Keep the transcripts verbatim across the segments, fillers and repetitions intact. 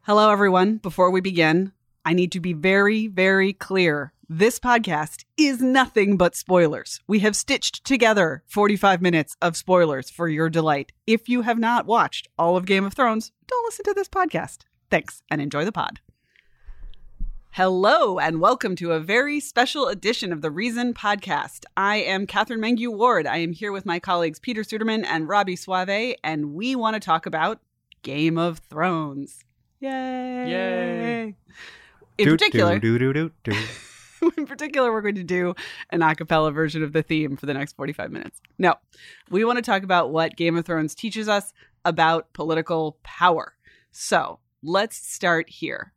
Hello, everyone. Before we begin, I need to be very, very clear. This podcast is nothing but spoilers. We have stitched together forty-five minutes of spoilers for your delight. If you have not watched all of Game of Thrones, don't listen to this podcast. Thanks, and enjoy the pod. Hello, and welcome to a very special edition of the Reason Podcast. I am Catherine Mengue Ward. I am here with my colleagues Peter Suderman and Robbie Suave, and we want to talk about Game of Thrones. Yay! Yay! In do, particular, do, do, do, do, do. in particular, we're going to do an a cappella version of the theme for the next forty-five minutes. No, we want to talk about what Game of Thrones teaches us about political power. So let's start here.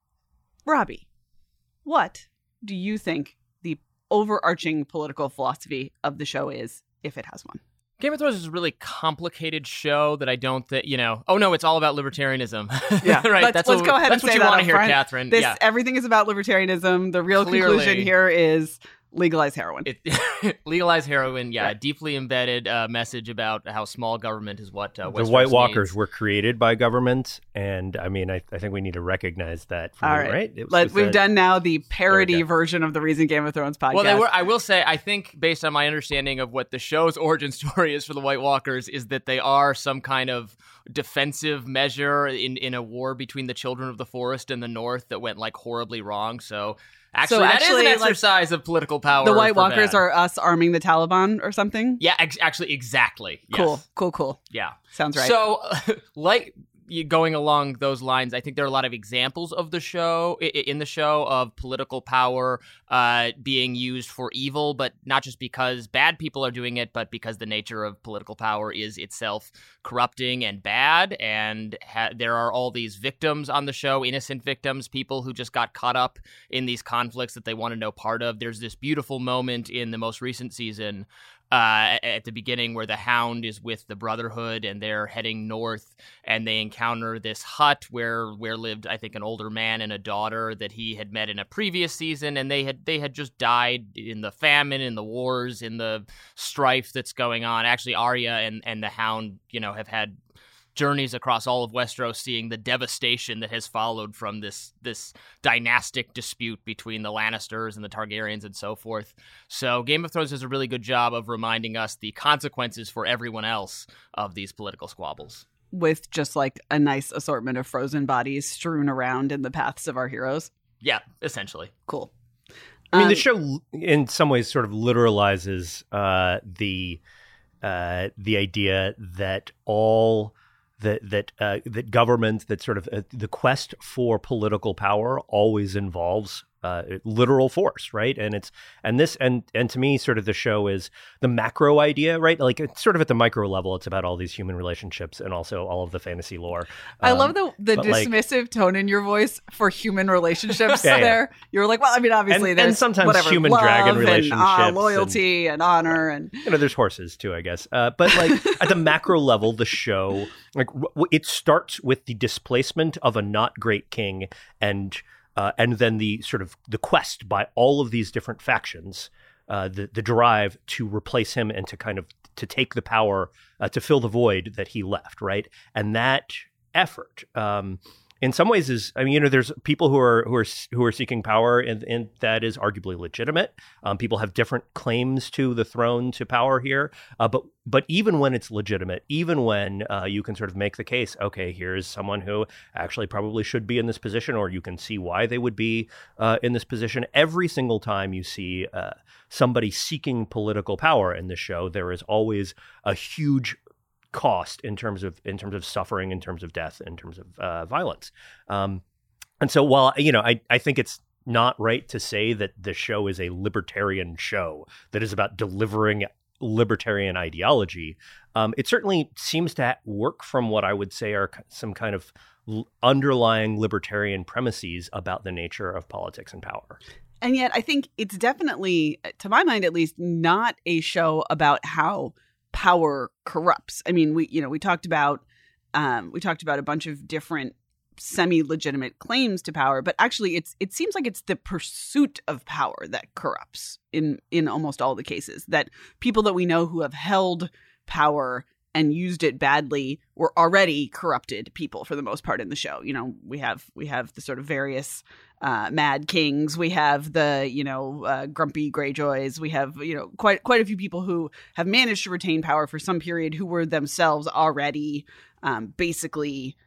Robbie, what do you think the overarching political philosophy of the show is, if it has one? Game of Thrones is a really complicated show that I don't think, you know, oh no, it's all about libertarianism. Yeah, right. Let's, that's let's what, go ahead that's and say what you that want to up hear, front. Catherine. This, yeah. Everything is about libertarianism. The real Clearly. conclusion here is legalize heroin. It, legalize heroin, yeah. Right. Deeply embedded uh, message about how small government is what uh, The Westeros White Walkers needs. were created by government, and I mean, I, I think we need to recognize that. From All the, right, right? It was Let, just we've a- done now the parody go. version of the Reason Game of Thrones podcast. Well, they were. I will say, I think based on my understanding of what the show's origin story is for the White Walkers, is that they are some kind of defensive measure in, in a war between the Children of the Forest and the North that went like horribly wrong. So actually, So that actually, is an like, exercise of political power. The White for Walkers bad. are us arming the Taliban or something? Yeah, ex- actually, exactly. Yes. Cool, cool, cool. Yeah. Sounds right. So, like you going along those lines, I think there are a lot of examples of the show i- in the show of political power uh, being used for evil, but not just because bad people are doing it, but because the nature of political power is itself corrupting and bad. And ha- there are all these victims on the show, innocent victims, people who just got caught up in these conflicts that they want to no part of. There's this beautiful moment in the most recent season Uh, at the beginning where the Hound is with the Brotherhood and they're heading north and they encounter this hut where where lived, I think, an older man and a daughter that he had met in a previous season, and they had they had just died in the famine, in the wars, in the strife that's going on. Actually, Arya and, and the Hound, you know, have had journeys across all of Westeros, seeing the devastation that has followed from this this dynastic dispute between the Lannisters and the Targaryens and so forth. So Game of Thrones does a really good job of reminding us the consequences for everyone else of these political squabbles. With just like a nice assortment of frozen bodies strewn around in the paths of our heroes. Yeah, essentially. Cool. I mean, Um, the show, in some ways, sort of literalizes uh, the uh, the idea that all that that uh, that government, that sort of uh, the quest for political power always involves uh, literal force, right? And it's and this and and to me, sort of the show is the macro idea, right? Like it's sort of at the micro level, it's about all these human relationships and also all of the fantasy lore. I Um, love the the but, like- dismissive tone in your voice for human relationships Yeah, yeah. there. You were like, well, I mean, obviously And- there's and sometimes whatever, human love dragon and, uh, relationships loyalty and, honor and you know, there's horses too, I guess. Uh, but like at the macro level, the show, like w- it starts with the displacement of a not great king, and uh, and then the sort of the quest by all of these different factions, uh, the the drive to replace him and to kind of to take the power uh, to fill the void that he left, right? And that effort, um, in some ways, is I mean, you know, there's people who are who are who are seeking power, and, and that is arguably legitimate. Um, people have different claims to the throne, to power here. Uh, but but even when it's legitimate, even when uh, you can sort of make the case, okay, here's someone who actually probably should be in this position, or you can see why they would be uh, in this position. Every single time you see uh, somebody seeking political power in the show, there is always a huge cost in terms of in terms of suffering, in terms of death, in terms of uh, violence. Um, and so while, you know, I, I think it's not right to say that the show is a libertarian show that is about delivering libertarian ideology, um, it certainly seems to work from what I would say are some kind of l- underlying libertarian premises about the nature of politics and power. And yet I think it's definitely, to my mind at least, not a show about how power corrupts. I mean, we, you know, we talked about, um, we talked about a bunch of different semi-legitimate claims to power, but actually it's, it seems like it's the pursuit of power that corrupts in, in almost all the cases. That people that we know who have held power and used it badly were already corrupted people for the most part in the show. You know, we have we have the sort of various uh, Mad Kings. We have the, you know, uh, grumpy Greyjoys. We have, you know, quite quite a few people who have managed to retain power for some period who were themselves already um, basically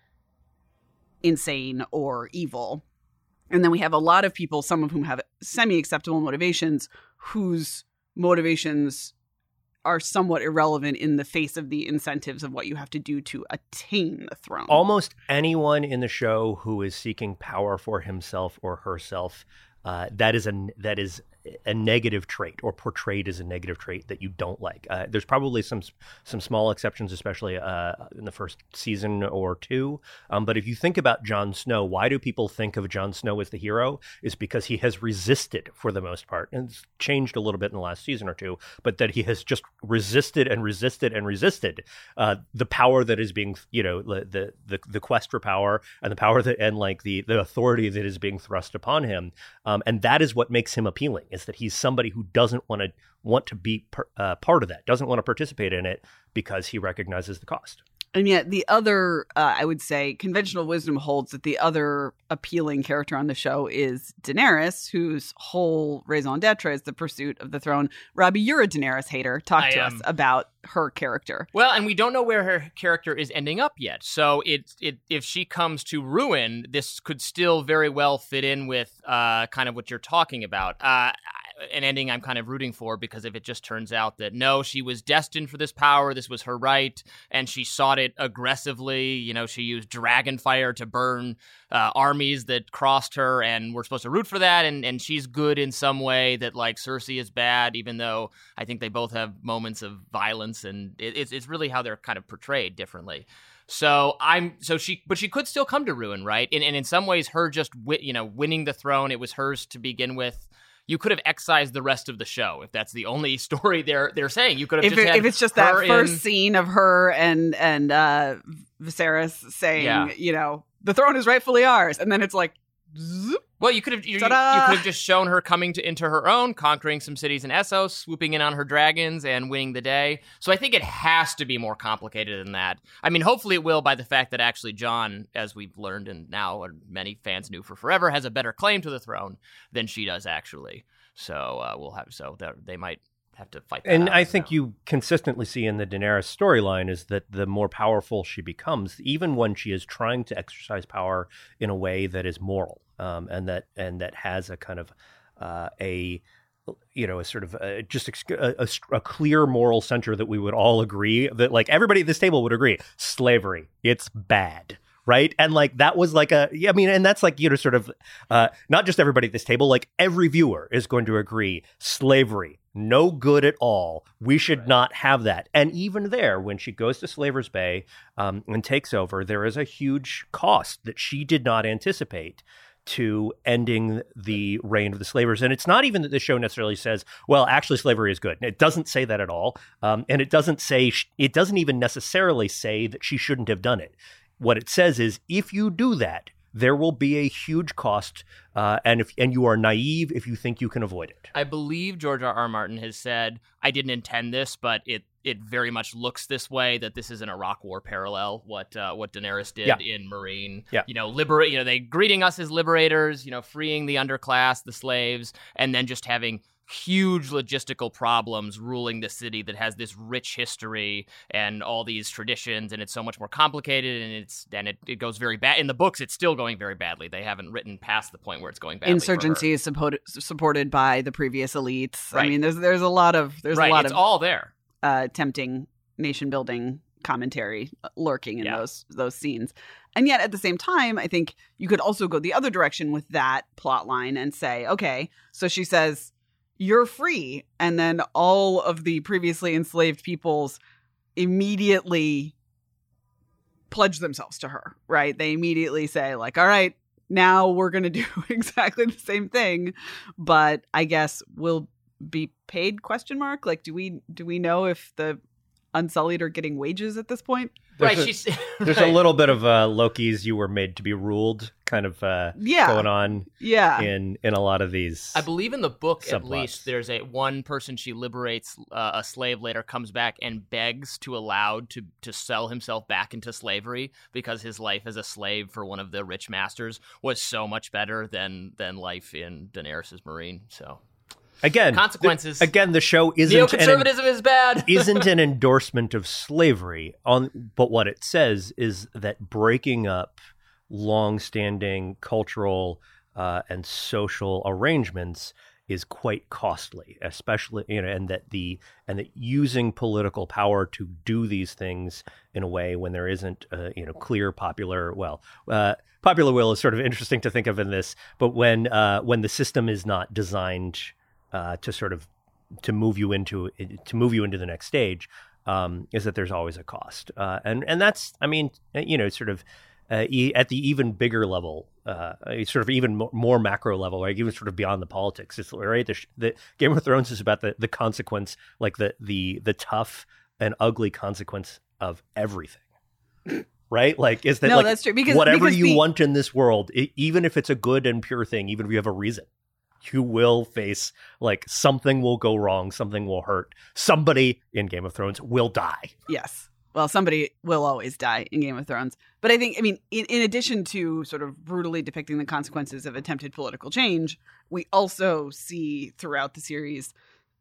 insane or evil. And then we have a lot of people, some of whom have semi-acceptable motivations, whose motivations are somewhat irrelevant in the face of the incentives of what you have to do to attain the throne. Almost anyone in the show who is seeking power for himself or herself, uh, that is a that is a negative trait, or portrayed as a negative trait that you don't like. Uh, there's probably some some small exceptions, especially uh, in the first season or two. Um, but if you think about Jon Snow, why do people think of Jon Snow as the hero? Is because he has resisted for the most part, and it's changed a little bit in the last season or two, but that he has just resisted and resisted and resisted uh, the power that is being, you know, the, the the quest for power and the power that and like the the authority that is being thrust upon him, um, and that is what makes him appealing. Is that he's somebody who doesn't want to want to be per, uh, part of that, doesn't want to participate in it because he recognizes the cost. And yet the other, uh, I would say, conventional wisdom holds that the other appealing character on the show is Daenerys, whose whole raison d'etre is the pursuit of the throne. Robbie, you're a Daenerys hater. Talk I to am. us about her character. Well, and we don't know where her character is ending up yet. So it, it if she comes to ruin, this could still very well fit in with uh, kind of what you're talking about. Uh, an ending I'm kind of rooting for, because if it just turns out that no, she was destined for this power, this was her right, and she sought it aggressively, you know, she used dragon fire to burn uh, armies that crossed her, and we're supposed to root for that, and, and she's good in some way, that like Cersei is bad, even though I think they both have moments of violence, and it, it's, it's really how they're kind of portrayed differently. So I'm so she, but she could still come to ruin, right? And, and in some ways, her just wi- you know winning the throne, it was hers to begin with. You could have excised the rest of the show if that's the only story they're they're saying. You could have If, just it, had if it's just that her first in- scene of her and and uh, Viserys saying, Yeah. you know, the throne is rightfully ours, and then it's like, zoop. Well, you could have you, you could Ta-da! have just shown her coming to into her own, conquering some cities in Essos, swooping in on her dragons, and winning the day. So I think it has to be more complicated than that. I mean, hopefully it will, by the fact that actually Jon, as we've learned and now many fans knew for forever, has a better claim to the throne than she does actually. So uh, we'll have so they might have to fight that And out, I think know. you consistently see in the Daenerys storyline is that the more powerful she becomes, even when she is trying to exercise power in a way that is moral, um, and that and that has a kind of uh, a you know a sort of a, just a, a, a clear moral center that we would all agree that, like, everybody at this table would agree, slavery, it's bad. Right. And like that was like a I mean, and that's like, you know, sort of uh, not just everybody at this table, like every viewer is going to agree slavery, no good at all. We should not have that. And even there, when she goes to Slaver's Bay um, and takes over, there is a huge cost that she did not anticipate to ending the reign of the slavers. And it's not even that the show necessarily says, well, actually slavery is good. It doesn't say that at all. Um, and it doesn't say it doesn't even necessarily say that she shouldn't have done it. What it says is, if you do that, there will be a huge cost, uh, and if and you are naive if you think you can avoid it. I believe George R. R. Martin has said, I didn't intend this, but it it very much looks this way, that this is an Iraq War parallel, what uh, what Daenerys did Yeah. in Meereen. Yeah. You know, liberate, you know, they greeting us as liberators, you know, freeing the underclass, the slaves, and then just having huge logistical problems ruling the city that has this rich history and all these traditions, and it's so much more complicated, and it's and it, it goes very bad. In the books, it's still going very badly. They haven't written past the point where it's going badly. Insurgency is supported supported by the previous elites. Right. I mean, there's there's a lot of there's right, a lot it's of all there. uh, tempting nation building commentary lurking in Yeah. those those scenes. And yet at the same time, I think you could also go the other direction with that plot line and say, okay, so she says, you're free. And then all of the previously enslaved peoples immediately pledge themselves to her, right? They immediately say, like, all right, now we're going to do exactly the same thing, but I guess we'll be paid, question mark? Like, do we do we know if the Unsullied are getting wages at this point? Right, a, she's there's right. a little bit of uh, Loki's "you were made to be ruled" kind of uh, Yeah. going on Yeah. in in a lot of these. I believe in the book, at subplots. least, there's a one person she liberates, uh, a slave later, comes back and begs to allow to to sell himself back into slavery because his life as a slave for one of the rich masters was so much better than than life in Daenerys' Marine. So Again, consequences. The, again, the show isn't Neoconservatism an, is bad. isn't an endorsement of slavery. On, but what it says is that breaking up long-standing cultural uh, and social arrangements is quite costly, especially you know, and that the and that using political power to do these things in a way when there isn't uh, you know clear popular well uh, popular will is sort of interesting to think of in this, but when uh, when the system is not designed uh, to sort of to move you into to move you into the next stage, um, is that there's always a cost, uh, and and that's I mean you know sort of. Uh, e- at the even bigger level, uh, sort of even more, more macro level, like even sort of beyond the politics, it's right. The, the Game of Thrones is about the, the consequence, like the the the tough and ugly consequence of everything, right? Like is that No, like that's true, because- whatever because you the- want in this world, it, even if it's a good and pure thing, even if you have a reason, you will face like something will go wrong, something will hurt, somebody in Game of Thrones will die. Yes. Well, somebody will always die in Game of Thrones. But I think, I mean, in, in addition to sort of brutally depicting the consequences of attempted political change, we also see throughout the series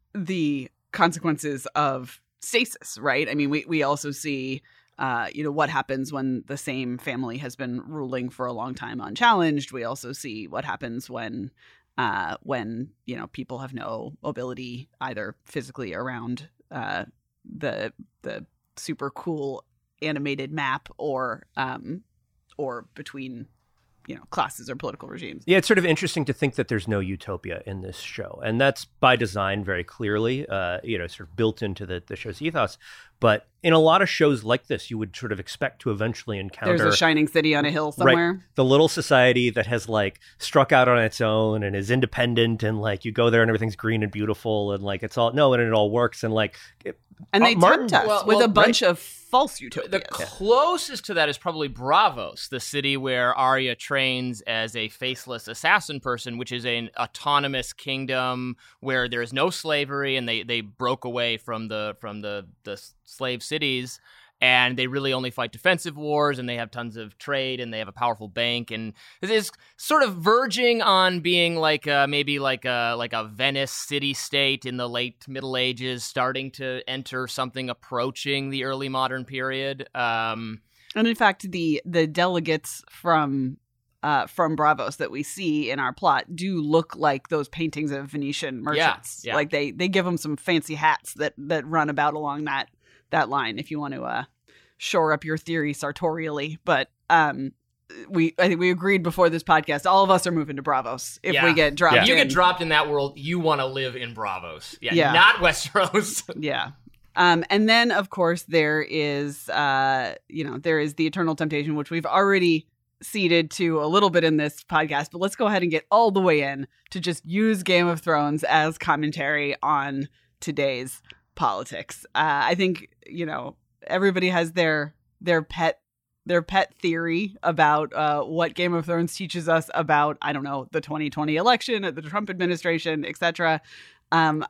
the consequences of stasis, right? I mean, we, we also see, uh, you know, what happens when the same family has been ruling for a long time unchallenged. We also see what happens when, uh, when you know, people have no mobility either physically around uh, the the super cool animated map or um or between you know classes or political regimes. Yeah, it's sort of interesting to think that there's no utopia in this show, and that's by design very clearly uh you know sort of built into the, the show's ethos. But in a lot of shows like this, you would sort of expect to eventually encounter There's a shining city on a hill somewhere. Right, the little society that has like struck out on its own and is independent, and like you go there and everything's green and beautiful and like it's all no and it all works and like it, And they uh, Martin- tempt us well, with well, a bunch of false utopias. The closest to that is probably Bravos, the city where Arya trains as a faceless assassin person, which is an autonomous kingdom where there is no slavery, and they, they broke away from the from the, the slave cities, and they really only fight defensive wars, and they have tons of trade, and they have a powerful bank, and it is sort of verging on being like a, maybe like a like a Venice city-state in the late Middle Ages, starting to enter something approaching the early modern period. Um, And in fact, the the delegates from uh, from Bravos that we see in our plot do look like those paintings of Venetian merchants. yeah. Like they they give them some fancy hats that that run about along that that line. If you want to uh, shore up your theory sartorially, but um, we I think we agreed before this podcast, all of us are moving to Bravos if Yeah. we get dropped. Yeah. If you in. get dropped in that world, you want to live in Bravos. Yeah, Yeah. not Westeros. Yeah. Um, and then, of course, there is, uh, you know, there is the eternal temptation, which we've already ceded to a little bit in this podcast. But let's go ahead and get all the way in to just use Game of Thrones as commentary on today's politics. Uh, I think, you know, everybody has their their pet their pet theory about uh, what Game of Thrones teaches us about, I don't know, the twenty twenty election, the Trump administration, et cetera. Um,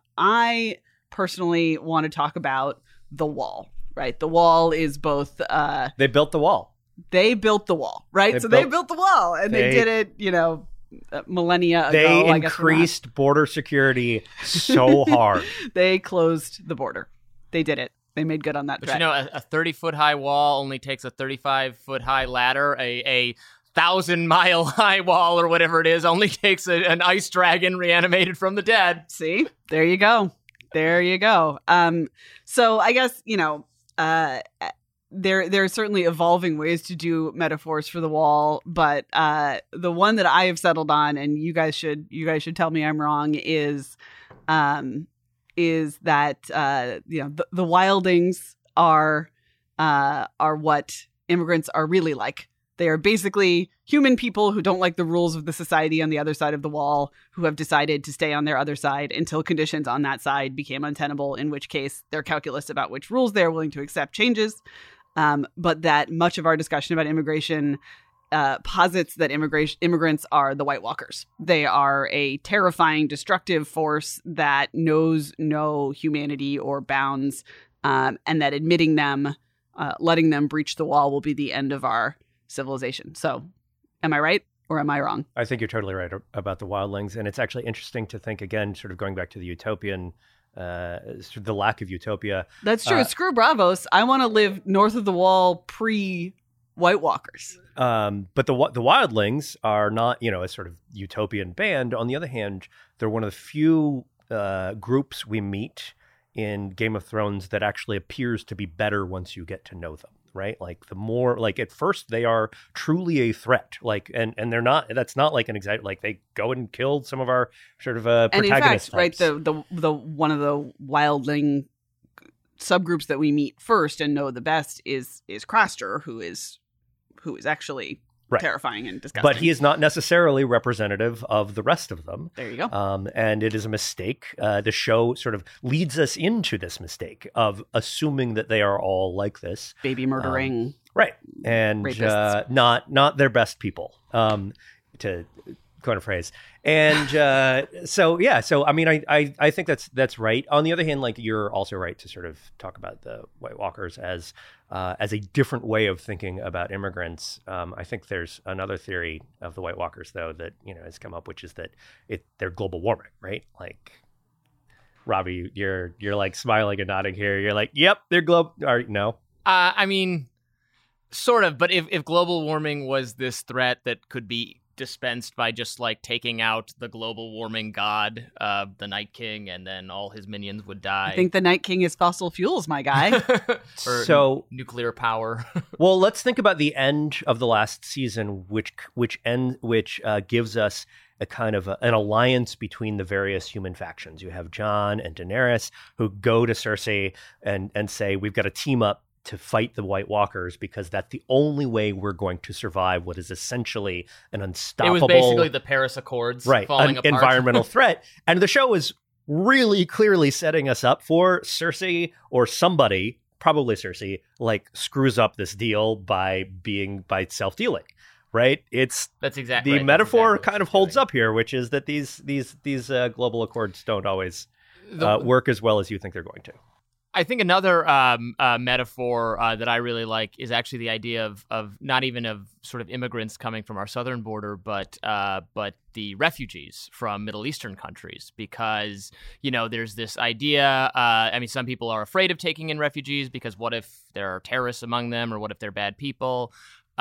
I personally want to talk about the wall, right? The wall is both, uh, They built the wall. they built the wall, right? They so they built- built the wall and they, they- did it, you know, uh, millennia They ago. I guess we're not. increased border security so hard. They closed the border. They did it. They made good on that But threat. you know, a thirty-foot high wall only takes a thirty-five-foot high ladder. A a thousand-mile high wall or whatever it is only takes a, an ice dragon reanimated from the dead. See, there you go. There you go. Um, so I guess, you know, uh, there there are certainly evolving ways to do metaphors for the wall, but uh, the one that I have settled on, and you guys should you guys should tell me I'm wrong, is um, is that uh, you know the, the wildings are uh, are what immigrants are really like. They are basically human people who don't like the rules of the society on the other side of the wall, who have decided to stay on their other side until conditions on that side became untenable, in which case their calculus about which rules they're willing to accept changes. um, but that much of our discussion about immigration uh, posits that immigration immigrants are the White Walkers. They are a terrifying, destructive force that knows no humanity or bounds, um, and that admitting them, uh, letting them breach the wall will be the end of our civilization. So, am I right or am I wrong? I think you're totally right about the wildlings. And it's actually interesting to think, again, sort of going back to the utopian, uh, the lack of utopia. That's true. Uh, Screw Bravos. I want to live north of the wall pre-White Walkers. Um, but the the wildlings are not, you know, a sort of utopian band. On the other hand, they're one of the few uh, groups we meet in Game of Thrones that actually appears to be better once you get to know them. Right? Like the more, like at first they are truly a threat, like, and, and they're not, that's not like an exact, like they go and kill some of our sort of uh, and protagonist in fact, types. right, the, the, the, one of the wildling subgroups that we meet first and know the best is, is Craster, who is, who is actually Right. terrifying and disgusting. But he is not necessarily representative of the rest of them. There you go. Um, and it is a mistake. Uh, the show sort of leads us into this mistake of assuming that they are all like this. Baby murdering. Um, right. And uh, not not their best people, um, to coin a phrase. And uh, so, yeah, so, I mean, I, I, I think that's that's right. On the other hand, like, you're also right to sort of talk about the White Walkers as uh, as a different way of thinking about immigrants. Um, I think there's another theory of the White Walkers, though, that, you know, has come up, which is that it they're global warming, right? Like, Robbie, you're you're like smiling and nodding here. You're like, yep, they're global. Or no? Uh, I mean, sort of. But if, if global warming was this threat that could be dispensed by just like taking out the global warming god, uh, the Night King, and then all his minions would die. I think the Night King is fossil fuels, my guy. Or so n- nuclear power. Well, let's think about the end of the last season, which which end which uh, gives us a kind of a, an alliance between the various human factions. You have Jon and Daenerys who go to Cersei and and say, we've got to team up to fight the White Walkers because that's the only way we're going to survive what is essentially an unstoppable... It was basically the Paris Accords right, falling an apart. environmental threat. And the show is really clearly setting us up for Cersei or somebody, probably Cersei, like screws up this deal by being by self-dealing. Right? It's that's exactly the right. metaphor exactly kind of holds up here, which is that these these these uh, global accords don't always the, uh, work as well as you think they're going to. I think another um, uh, metaphor uh, that I really like is actually the idea of of not even of sort of immigrants coming from our southern border, but uh, but the refugees from Middle Eastern countries, because you know there's this idea. Uh, I mean, some people are afraid of taking in refugees because what if there are terrorists among them, or what if they're bad people?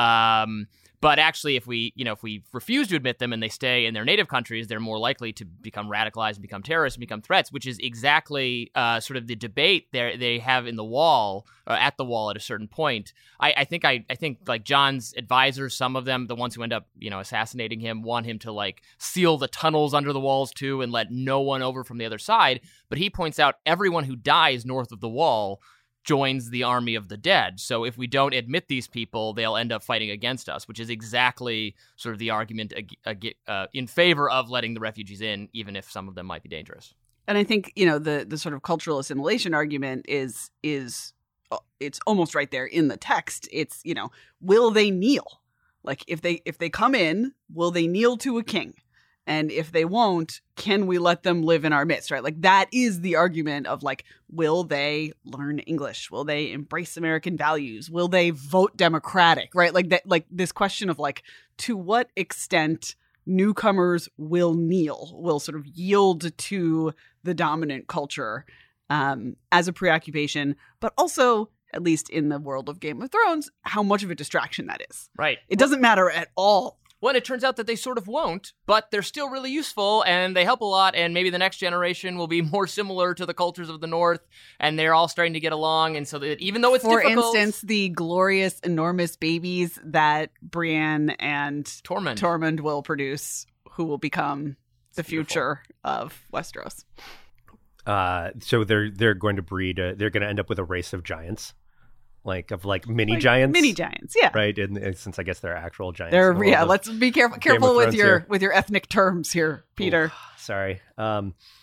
Um, but actually, if we, you know, if we refuse to admit them and they stay in their native countries, they're more likely to become radicalized and become terrorists and become threats, which is exactly uh, sort of the debate they they have in the wall, or at the wall at a certain point. I, I think I, I think like Jon's advisors, some of them, the ones who end up, you know, assassinating him, want him to like seal the tunnels under the walls too and let no one over from the other side. But he points out everyone who dies north of the wall joins the army of the dead. So if we don't admit these people, they'll end up fighting against us, which is exactly sort of the argument uh, in favor of letting the refugees in, even if some of them might be dangerous. And I think, you know, the the sort of cultural assimilation argument is is it's almost right there in the text. It's, you know, will they kneel? Like if they if they come in, will they kneel to a king? And if they won't, can we let them live in our midst, right? Like that is the argument of like, will they learn English? Will they embrace American values? Will they vote Democratic, right? Like that, like this question of like, to what extent newcomers will kneel, will sort of yield to the dominant culture um, as a preoccupation, but also, at least in the world of Game of Thrones, how much of a distraction that is. Right. It doesn't matter at all. Well, it turns out that they sort of won't, but they're still really useful and they help a lot. And maybe the next generation will be more similar to the cultures of the North, and they're all starting to get along. And so that even though it's For difficult, instance, the glorious, enormous babies that Brienne and Tormund. Tormund will produce, who will become the future of Westeros. Uh, so they're they're going to breed. A, they're going to end up with a race of giants. Like of like mini like giants, mini giants, yeah, right. And, and since I guess they're actual giants, they're yeah. Let's be careful, careful with your here. with your ethnic terms here, Peter. Ooh, sorry. Um,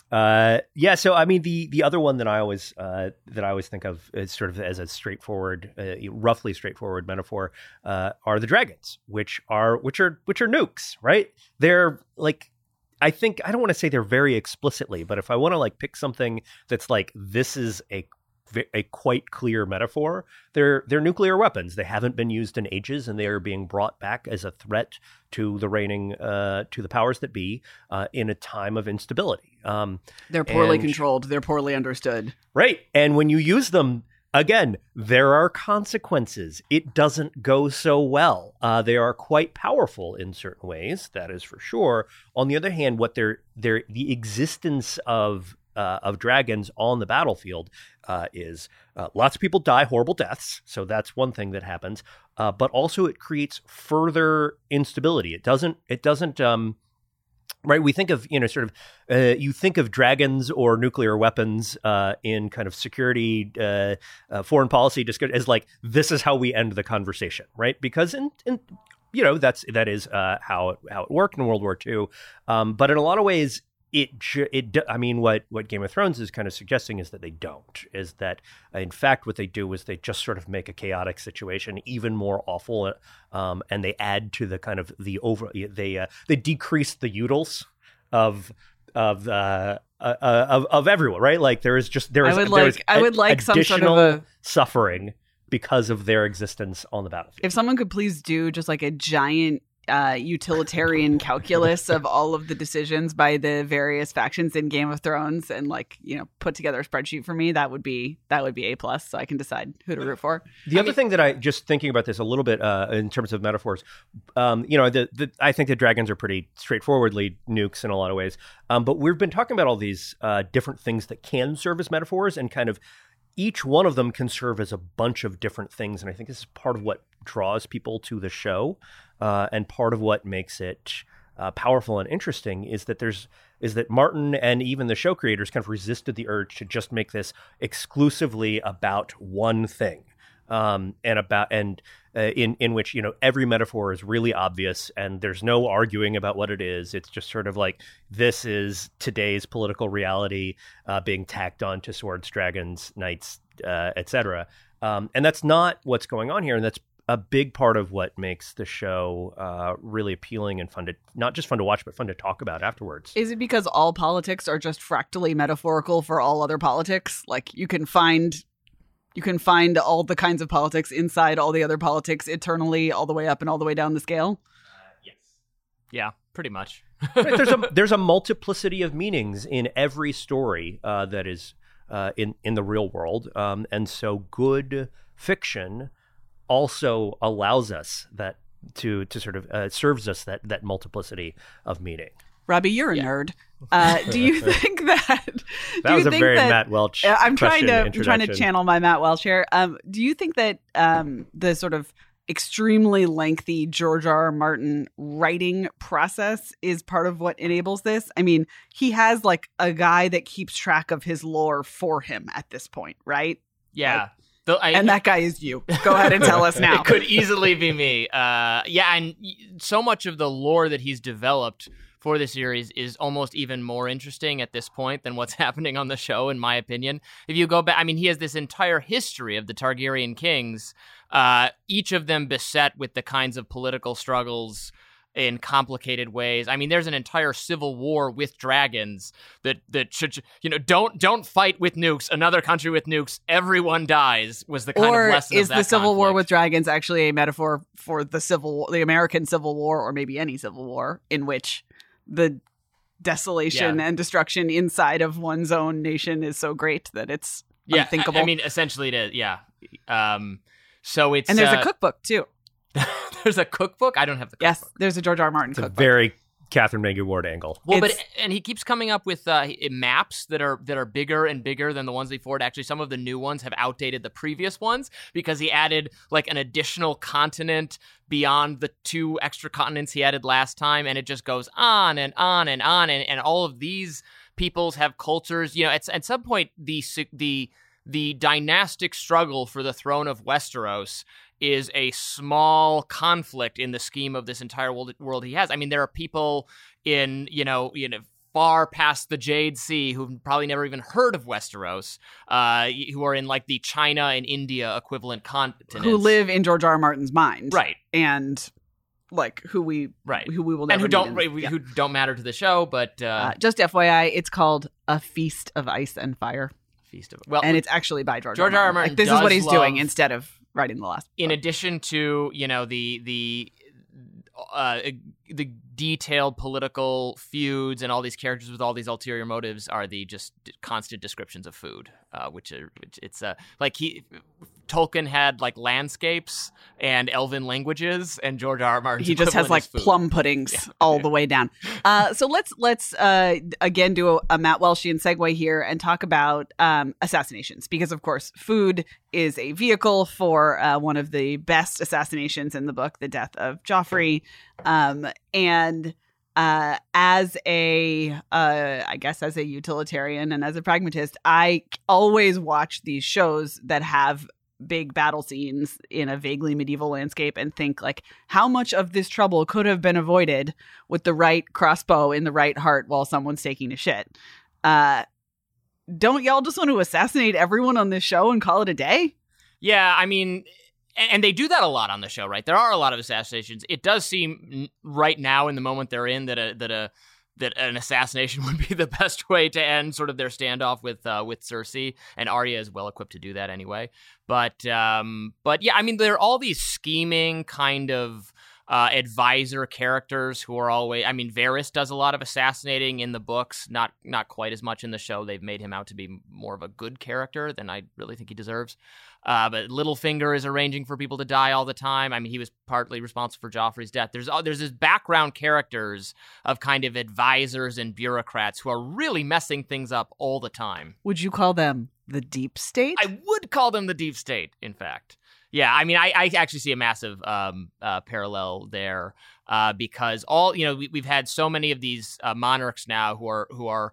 Uh, yeah, so I mean, the the other one that I always uh, that I always think of as sort of as a straightforward, uh, roughly straightforward metaphor uh, are the dragons, which are which are which are nukes, right? They're like, I think I don't want to say they're very explicitly, but if I want to like pick something that's like this is a a quite clear metaphor, they're they're nuclear weapons. They haven't been used in ages, and they are being brought back as a threat to the reigning, uh, to the powers that be, uh, in a time of instability. Um, they're poorly and, controlled. They're poorly understood. Right, and when you use them, again, there are consequences. It doesn't go so well. Uh, they are quite powerful in certain ways, that is for sure. On the other hand, what they're, they're the existence of Uh, of dragons on the battlefield uh, is uh, lots of people die horrible deaths. So that's one thing that happens. Uh, but also it creates further instability. It doesn't, it doesn't, um, right. We think of, you know, sort of, uh, you think of dragons or nuclear weapons uh, in kind of security, uh, uh, foreign policy discussion as like, this is how we end the conversation, right? Because in, in you know, that's, that is uh, how, it, how it worked in World War Two. Um, but in a lot of ways, It, it, I mean, what, what Game of Thrones is kind of suggesting is that they don't, is that, in fact, what they do is they just sort of make a chaotic situation even more awful, um, and they add to the kind of the over, they uh, they decrease the utils of of uh, uh, of of everyone, right? Like there is just there is I would there like is I would like some sort of a suffering because of their existence on the battlefield. If someone could please do just like a giant Uh, utilitarian calculus of all of the decisions by the various factions in Game of Thrones, and like, you know, put together a spreadsheet for me, that would be that would be A plus, so I can decide who to root for. The I other mean, thing that I just thinking about this a little bit uh, in terms of metaphors, um, you know, the, the I think the dragons are pretty straightforwardly nukes in a lot of ways, um, but we've been talking about all these uh, different things that can serve as metaphors, and kind of each one of them can serve as a bunch of different things, and I think this is part of what draws people to the show. Uh, and part of what makes it uh, powerful and interesting is that there's is that Martin and even the show creators kind of resisted the urge to just make this exclusively about one thing, um, and about and uh, in in which, you know, every metaphor is really obvious and there's no arguing about what it is. It's just sort of like, this is today's political reality uh, being tacked on to swords, dragons, knights, uh, et cetera. Um, and that's not what's going on here, and that's a big part of what makes the show uh, really appealing and fun to, not just fun to watch, but fun to talk about afterwards. Is it because all politics are just fractally metaphorical for all other politics? Like you can find, you can find all the kinds of politics inside all the other politics eternally, all the way up and all the way down the scale? Uh, yes. Yeah, pretty much. Right, there's a there's a multiplicity of meanings in every story uh, that is uh, in in the real world, um, and so good fiction also allows us that to to sort of uh, serves us that that multiplicity of meaning. Robbie, you're a yeah. nerd. Uh, do you think that? That was a very that, Matt Welch. Uh, I'm trying to I'm trying to introduction. channel my Matt Welch here. Um, do you think that um, the sort of extremely lengthy George R. R. Martin writing process is part of what enables this? I mean, he has like a guy that keeps track of his lore for him at this point, right? Yeah. Like, I, and that guy is you. Go ahead and tell us now. It could easily be me. Uh, yeah, and so much of the lore that he's developed for the series is almost even more interesting at this point than what's happening on the show, in my opinion. If you go back, I mean, he has this entire history of the Targaryen kings, uh, each of them beset with the kinds of political struggles in complicated ways. I mean, there's an entire civil war with dragons that that should, you know, don't don't fight with nukes. Another country with nukes, everyone dies. Was the kind or of lesson is of that the Civil conflict. War with dragons actually a metaphor for the civil, the American Civil War, or maybe any civil war in which the desolation Yeah. and destruction inside of one's own nation is so great that it's yeah, unthinkable? I, I mean, essentially, it is. Yeah. Um. So it's and there's uh, a cookbook too. there's a cookbook. I don't have the cookbook. Yes, there's a George R. R. Martin It's a cookbook. very Catherine Megan Ward angle. Well, but It's- and he keeps coming up with uh, maps that are that are bigger and bigger than the ones before. Actually, some of the new ones have outdated the previous ones because he added like an additional continent beyond the two extra continents he added last time, and it just goes on and on and on, and, and all of these peoples have cultures. You know, at at some point the the the dynastic struggle for the throne of Westeros is a small conflict in the scheme of this entire world, world he has. I mean, there are people in, you know, you know, far past the Jade Sea, who've probably never even heard of Westeros, uh, who are in like the China and India equivalent continents. Who live in George R. R. Martin's mind. Right. And like who we right. who we will never and who don't meet in, who yeah. don't matter to the show, but uh, uh, just F Y I, it's called A Feast of Ice and Fire. Feast of well, and it's actually by George George R. R. R. Martin. Like, this does is what he's love, doing instead of writing the last. In book. addition to you know the the uh, the detailed political feuds and all these characters with all these ulterior motives are the just constant descriptions of food, uh, which are which it's uh, like he. Tolkien had like landscapes and elven languages, and George R. R. Martin he just has like plum puddings yeah. all the way down. Uh, so let's let's uh, again do a, a Matt Welshian segue here and talk about um, assassinations, because of course food is a vehicle for uh, one of the best assassinations in the book, the death of Joffrey, um, and. Uh, as a, uh, I guess as a utilitarian and as a pragmatist, I always watch these shows that have big battle scenes in a vaguely medieval landscape and think like, how much of this trouble could have been avoided with the right crossbow in the right heart while someone's taking a shit. Uh, don't y'all just want to assassinate everyone on this show and call it a day? Yeah, I mean... And they do that a lot on the show, right? There are a lot of assassinations. It does seem right now, in the moment they're in, that a that a that an assassination would be the best way to end sort of their standoff with uh, with Cersei. And Arya is well equipped to do that anyway. But um, but yeah, I mean, there are all these scheming kind of uh, advisor characters who are always. I mean, Varys does a lot of assassinating in the books, not not quite as much in the show. They've made him out to be more of a good character than I really think he deserves. Uh, but Littlefinger is arranging for people to die all the time. I mean, he was partly responsible for Joffrey's death. There's uh, there's this background characters of kind of advisors and bureaucrats who are really messing things up all the time. Would you call them the deep state? I would call them the deep state, in fact. Yeah, I mean, I, I actually see a massive um, uh, parallel there uh, because all you know we, we've had so many of these uh, monarchs now who are who are.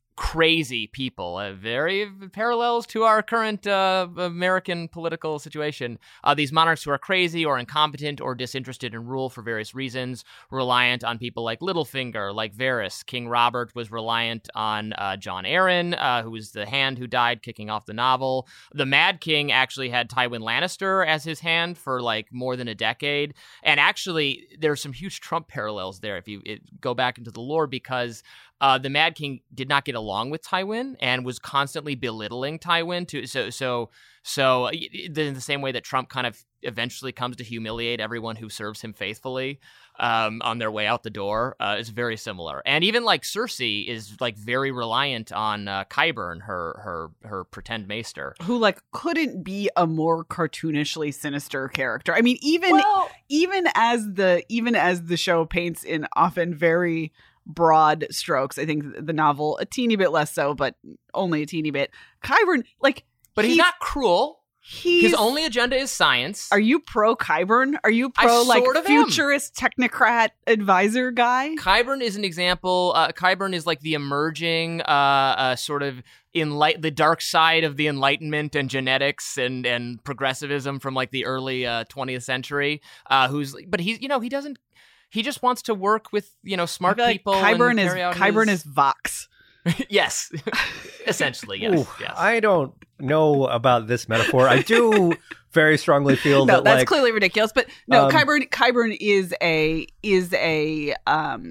crazy people, uh, very parallels to our current uh, American political situation. Uh, these monarchs who are crazy or incompetent or disinterested in rule for various reasons, reliant on people like Littlefinger, like Varys. King Robert was reliant on uh, Jon Arryn, uh, who was the hand who died kicking off the novel. The Mad King actually had Tywin Lannister as his hand for like more than a decade. And actually, there's some huge Trump parallels there if you it, go back into the lore, because Uh, the Mad King did not get along with Tywin and was constantly belittling Tywin. To so so so in the same way that Trump kind of eventually comes to humiliate everyone who serves him faithfully um, on their way out the door, uh, is very similar. And even like Cersei is like very reliant on uh, Qyburn, her her her pretend maester, who like couldn't be a more cartoonishly sinister character. I mean, even well, even as the even as the show paints in often very broad strokes, I think the novel a teeny bit less so, but only a teeny bit. Qyburn, like, but he's, he's not cruel. He's, His only agenda is science. Are you pro Qyburn? Are you pro I like sort of futurist am. technocrat advisor guy? Qyburn is an example. Uh, Qyburn is like the emerging uh, uh, sort of enlight the dark side of the Enlightenment and genetics and and progressivism from like the early uh, twentieth century. Uh, who's but he's you know he doesn't. He just wants to work with, you know, smart like people. Qyburn and is Qyburn his... is Vox. Yes, essentially, yes, Ooh, yes. I don't know about this metaphor. I do very strongly feel no, that that's like, clearly ridiculous. But no, um, Qyburn Qyburn is a is a um,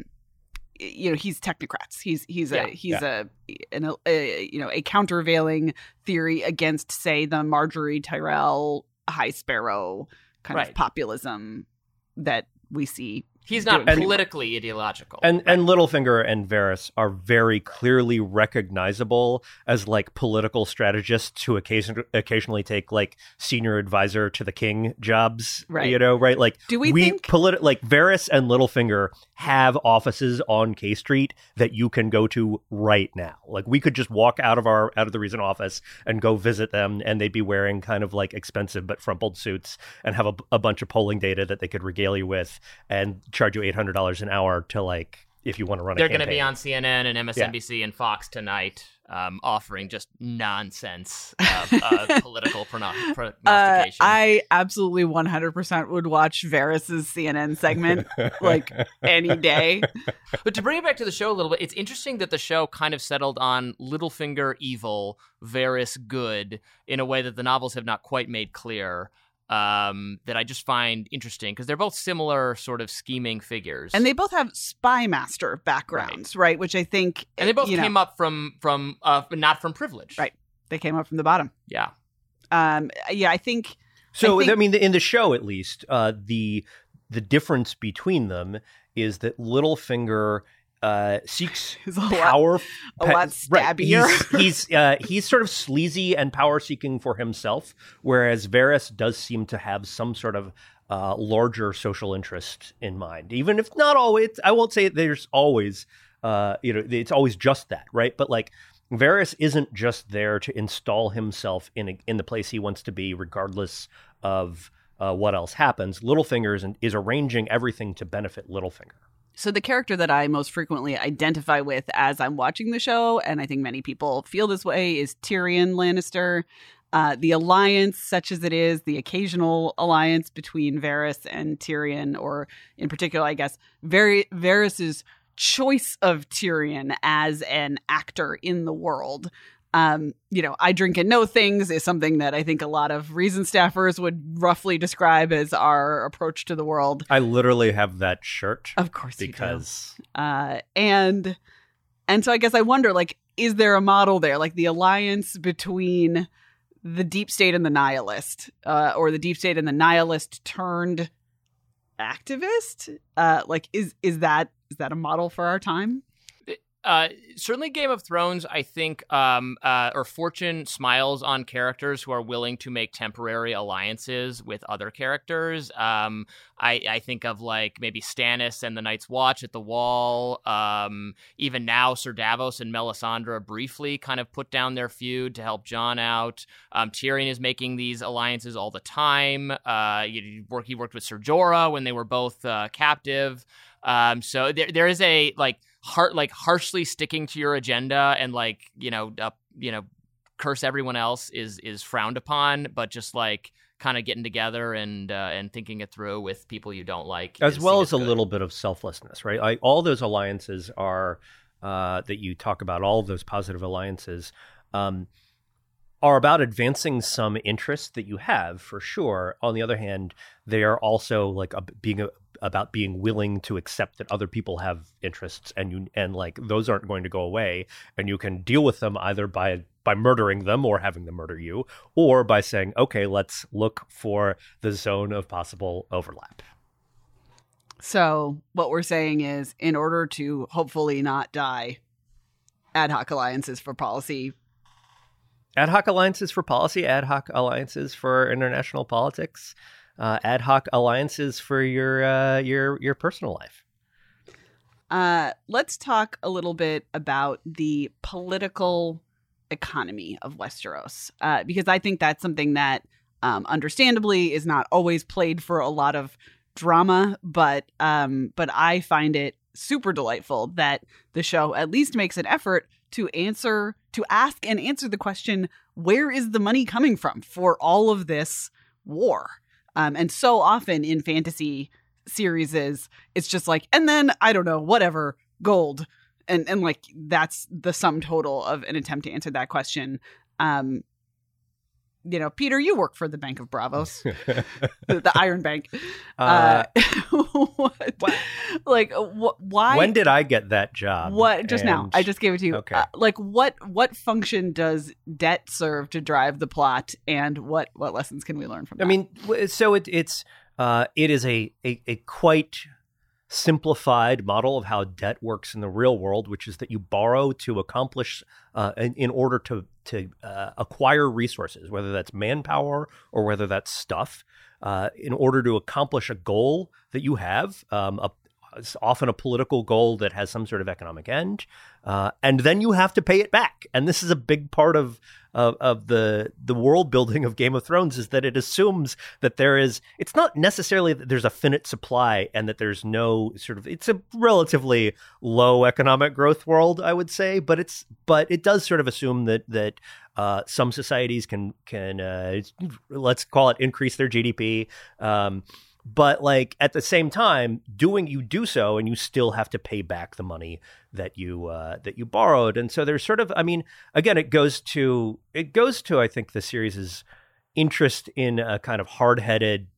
you know, he's technocrats. He's he's yeah, a he's yeah. a, an, a you know a countervailing theory against, say, the Marjorie Tyrell High Sparrow kind right. of populism that we see. He's not doing. politically and, ideological. And and Littlefinger and Varys are very clearly recognizable as like political strategists who occasion, occasionally take like senior advisor to the king jobs. Right. You know, right? Like Do we, we think politi- like Varys and Littlefinger have offices on K Street that you can go to right now. Like we could just walk out of our out of the Reason office and go visit them, and they'd be wearing kind of like expensive but frumpled suits and have a, a bunch of polling data that they could regale you with and charge you eight hundred dollars an hour to like if you want to run a They're campaign. going to be on C N N and M S N B C yeah. and Fox tonight. um, offering just nonsense uh, uh, political prono- Uh, prognostication. I absolutely one hundred percent would watch Varys's C N N segment like any day. But to bring it back to the show a little bit, it's interesting that the show kind of settled on Littlefinger evil, Varys good, in a way that the novels have not quite made clear. Um, that I just find interesting because they're both similar sort of scheming figures, And they both have spy master backgrounds, right? right? Which I think, and they both you came know, up from from uh, not from privilege, Right. They came up from the bottom. Yeah. Um, yeah, I think. So I, think, I mean, in the show, at least, uh, the the difference between them is that Littlefinger uh, seeks He's a lot- power, a pe- lot right. stabbier. He's he's, uh, he's sort of sleazy and power seeking for himself, whereas Varys does seem to have some sort of uh, larger social interest in mind, even if not always. I won't say there's always, uh, you know, it's always just that, right? But like. Varys isn't just there to install himself in a, in the place he wants to be, regardless of uh, what else happens. Littlefinger is, is arranging everything to benefit Littlefinger. So the character that I most frequently identify with as I'm watching the show, and I think many people feel this way, is Tyrion Lannister. Uh, the alliance, such as it is, the occasional alliance between Varys and Tyrion, or in particular, I guess, Var- Varys's choice of Tyrion as an actor in the world. Um, you know, I drink and know things is something that I think a lot of Reason staffers would roughly describe as our approach to the world. I literally have that shirt. Of course because you do. Uh, and and so I guess I wonder, like, is there a model there? Like the alliance between the deep state and the nihilist, uh, or the deep state and the nihilist turned activist? Uh, like, is is that is that a model for our time? Uh, certainly Game of Thrones, I think, um, uh, or Fortune smiles on characters who are willing to make temporary alliances with other characters. Um, I, I think of, like, maybe Stannis and the Night's Watch at the Wall. Um, even now, Sir Davos and Melisandre briefly kind of put down their feud to help Jon out. Um, Tyrion is making these alliances all the time. Uh, he, work, he worked with Ser Jorah when they were both uh, captive. Um, so there there is a, like, heart like harshly sticking to your agenda and, like, you know, uh, you know, curse everyone else is is frowned upon, but just, like, kind of getting together and uh, and thinking it through with people you don't like, as is well seen as a good. little bit of selflessness, right? Like, all those alliances are uh, that you talk about, all of those positive alliances um, are about advancing some interest that you have, for sure. On the other hand, they are also, like, a, being a, about being willing to accept that other people have interests, and you and like those aren't going to go away, and you can deal with them either by by murdering them or having them murder you, or by saying, okay, let's look for the zone of possible overlap. So what we're saying is, in order to hopefully not die, ad hoc alliances for policy. Ad hoc alliances for policy, ad hoc alliances for international politics, uh, ad hoc alliances for your uh, your your personal life. Uh, let's talk a little bit about the political economy of Westeros, uh, because I think that's something that, um, understandably, is not always played for a lot of drama, but um, but I find it super delightful that the show at least makes an effort to answer, to ask and answer the question, where is the money coming from for all of this war? Um, and so often in fantasy series is, it's just like, and then, I don't know, whatever, gold. And, and like, that's the sum total of an attempt to answer that question. Um, you know, Peter, you work for the Bank of Bravos, the, the Iron Bank. Uh, Uh, what, what? Like, wh- why? When did I get that job? What? Just now. And- I just gave it to you. Okay. Uh, like, what what function does debt serve to drive the plot, and what, what lessons can we learn from that? I mean, w- so it, it's uh, it is a, a a quite simplified model of how debt works in the real world, which is that you borrow to accomplish uh, in, in order to to uh, acquire resources, whether that's manpower or whether that's stuff, uh, in order to accomplish a goal that you have, um, a, it's often a political goal that has some sort of economic end, uh, and then you have to pay it back. And this is a big part of of, of the the world building of Game of Thrones, is that it assumes that there is. It's not necessarily that there's a finite supply and that there's no sort of. It's a relatively low economic growth world, I would say, but it's but it does sort of assume that that. Uh, some societies can can uh, let's call it increase their G D P, um, but like at the same time, doing you do so, and you still have to pay back the money that you uh, that you borrowed. And so there's sort of, I mean, again, it goes to it goes to I think the series' interest in a kind of hard-headed,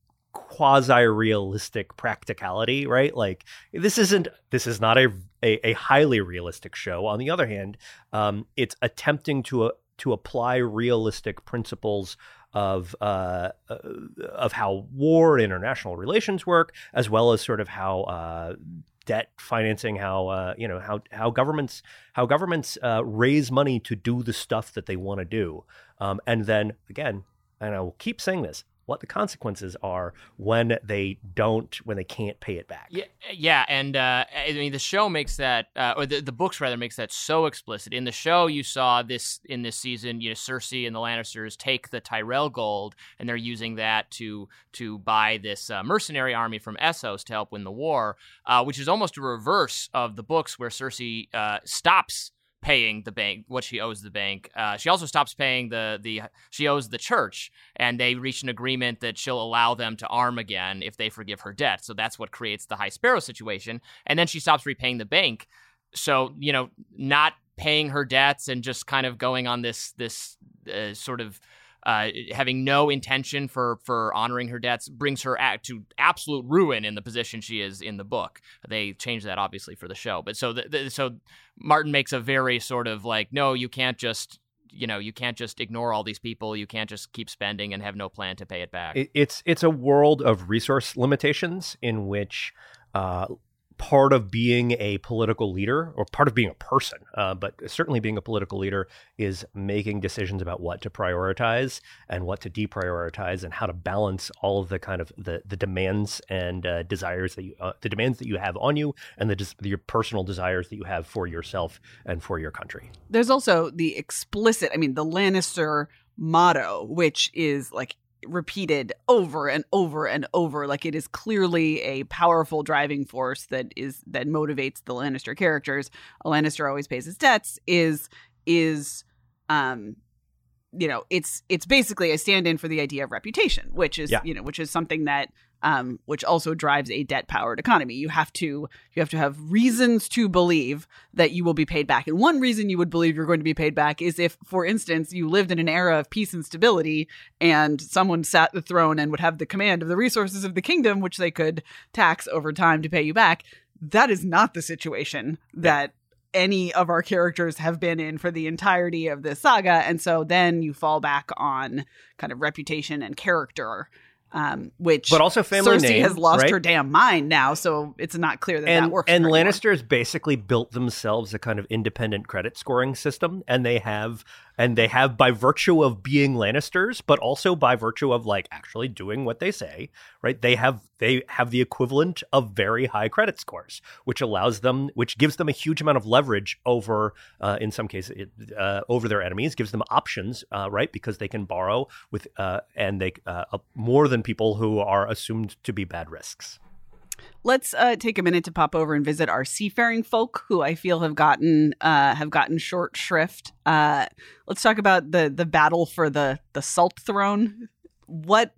quasi-realistic practicality, right? Like this isn't this is not a a, a highly realistic show. On the other hand, um, it's attempting to uh, to apply realistic principles of uh, uh, of how war and international relations work, as well as sort of how uh, debt financing, how uh, you know how how governments how governments uh, raise money to do the stuff that they want to do, um, and then again, and I will keep saying this, what the consequences are when they don't, when they can't pay it back. Yeah, yeah, and uh, I mean the show makes that, uh, or the, the books rather makes that so explicit. In the show, you saw this in this season. You know, Cersei and the Lannisters take the Tyrell gold, and they're using that to to buy this uh, mercenary army from Essos to help win the war, uh, which is almost a reverse of the books, where Cersei uh, stops paying the bank what she owes the bank. Uh, she also stops paying the the she owes the church, and they reach an agreement that she'll allow them to arm again if they forgive her debt. So that's what creates the High Sparrow situation. And then she stops repaying the bank. So, you know, not paying her debts and just kind of going on this this uh, sort of uh, having no intention for for honoring her debts brings her at, to absolute ruin in the position she is in the book. They changed that obviously for the show, but so the, the, so Martin makes a very sort of like, no, you can't just you know you can't just ignore all these people. You can't just keep spending and have no plan to pay it back. It, it's it's a world of resource limitations in which. Uh, part of being a political leader, or part of being a person, uh, but certainly being a political leader, is making decisions about what to prioritize and what to deprioritize, and how to balance all of the kind of the, the demands and uh, desires that you, uh, the demands that you have on you, and the des- your personal desires that you have for yourself and for your country. There's also the explicit, I mean, the Lannister motto, which is like repeated over and over and over. Like it is clearly a powerful driving force that is that motivates the Lannister characters. A Lannister always pays his debts is is um you know it's it's basically a stand-in for the idea of reputation, which is yeah. you know which is something that um which also drives a debt-powered economy. You have to you have to have reasons to believe that you will be paid back. And one reason you would believe you're going to be paid back is if, for instance, you lived in an era of peace and stability and someone sat the throne and would have the command of the resources of the kingdom, which they could tax over time to pay you back. That is not the situation that any of our characters have been in for the entirety of this saga. And so then you fall back on kind of reputation and character, um, which but also family Cersei name, has lost right? her damn mind now. So it's not clear that and, that works. And for Lannisters basically built themselves a kind of independent credit scoring system. And they have, and they have by virtue of being Lannisters, but also by virtue of like actually doing what they say, right? They have, they have the equivalent of very high credit scores, which allows them, which gives them a huge amount of leverage over, uh, in some cases, it, uh, over their enemies, gives them options, uh, right? Because they can borrow with, uh, and they, uh, more than people who are assumed to be bad risks. Let's uh, take a minute to pop over and visit our seafaring folk, who I feel have gotten uh, have gotten short shrift. Uh, let's talk about the the battle for the the Salt Throne. What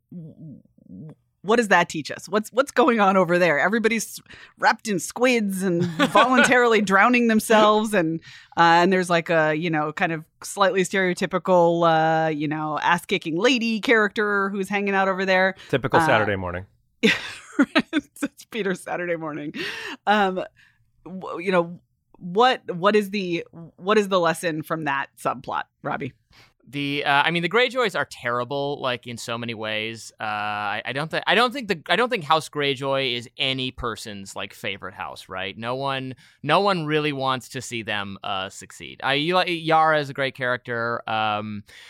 what does that teach us? What's what's going on over there? Everybody's wrapped in squids and voluntarily drowning themselves, and uh, and there's like a you know kind of slightly stereotypical uh, you know ass kicking lady character who's hanging out over there. Typical uh, Saturday morning. It's Peter's Saturday morning. Um, w- you know what? What is the what is the lesson from that subplot, Robbie? The uh, I mean, the Greyjoys are terrible, like in so many ways. Uh, I, I don't think I don't think the I don't think House Greyjoy is any person's like favorite house, right? No one, no one really wants to see them uh, succeed. I Yara is a great character. Um,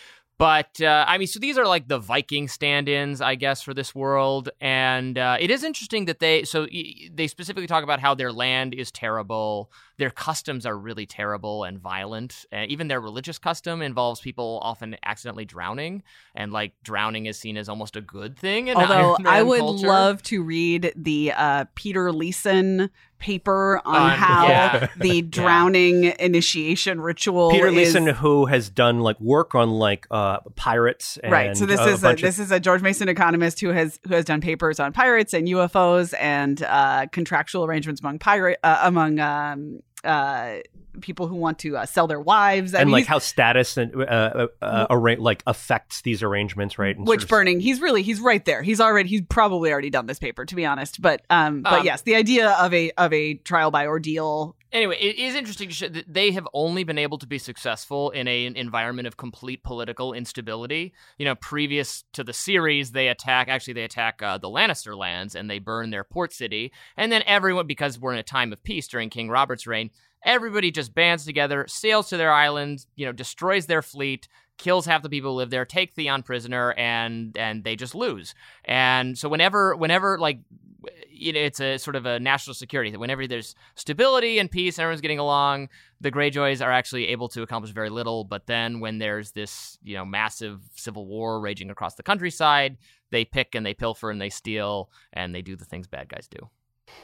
But, uh, I mean, so these are like the Viking stand-ins, I guess, for this world. And uh, it is interesting that they, so y- they specifically talk about how their land is terrible. Their customs are really terrible and violent. Uh, even their religious custom involves people often accidentally drowning. And like drowning is seen as almost a good thing in Although Iron Man I would culture. love to read the uh, Peter Leeson paper on On- how yeah. the drowning initiation ritual Peter is... Leeson, who has done like work on like uh, pirates, and Right. So this a is a, bunch this is a George Mason economist who has who has done papers on pirates and U F Os and uh, contractual arrangements among pirate uh, among um, uh, people who want to uh, sell their wives. I and mean, like he's- how status and uh, uh, uh, arra- like affects these arrangements, right? And Which sort of- burning? He's really he's right there. He's already he's probably already done this paper, to be honest. But um, but Um, yes, the idea of a of a trial by ordeal. Anyway, it is interesting to show that they have only been able to be successful in a, an environment of complete political instability. You know, previous to the series, they attack, actually they attack uh, the Lannister lands and they burn their port city. And then everyone, because we're in a time of peace during King Robert's reign, everybody just bands together, sails to their island, you know, destroys their fleet, kills half the people who live there, take Theon prisoner, and and they just lose. And so whenever, whenever like, you know, it's a sort of a national security that whenever there's stability and peace and everyone's getting along, the Greyjoys are actually able to accomplish very little. But then when there's this, you know, massive civil war raging across the countryside, they pick and they pilfer and they steal and they do the things bad guys do.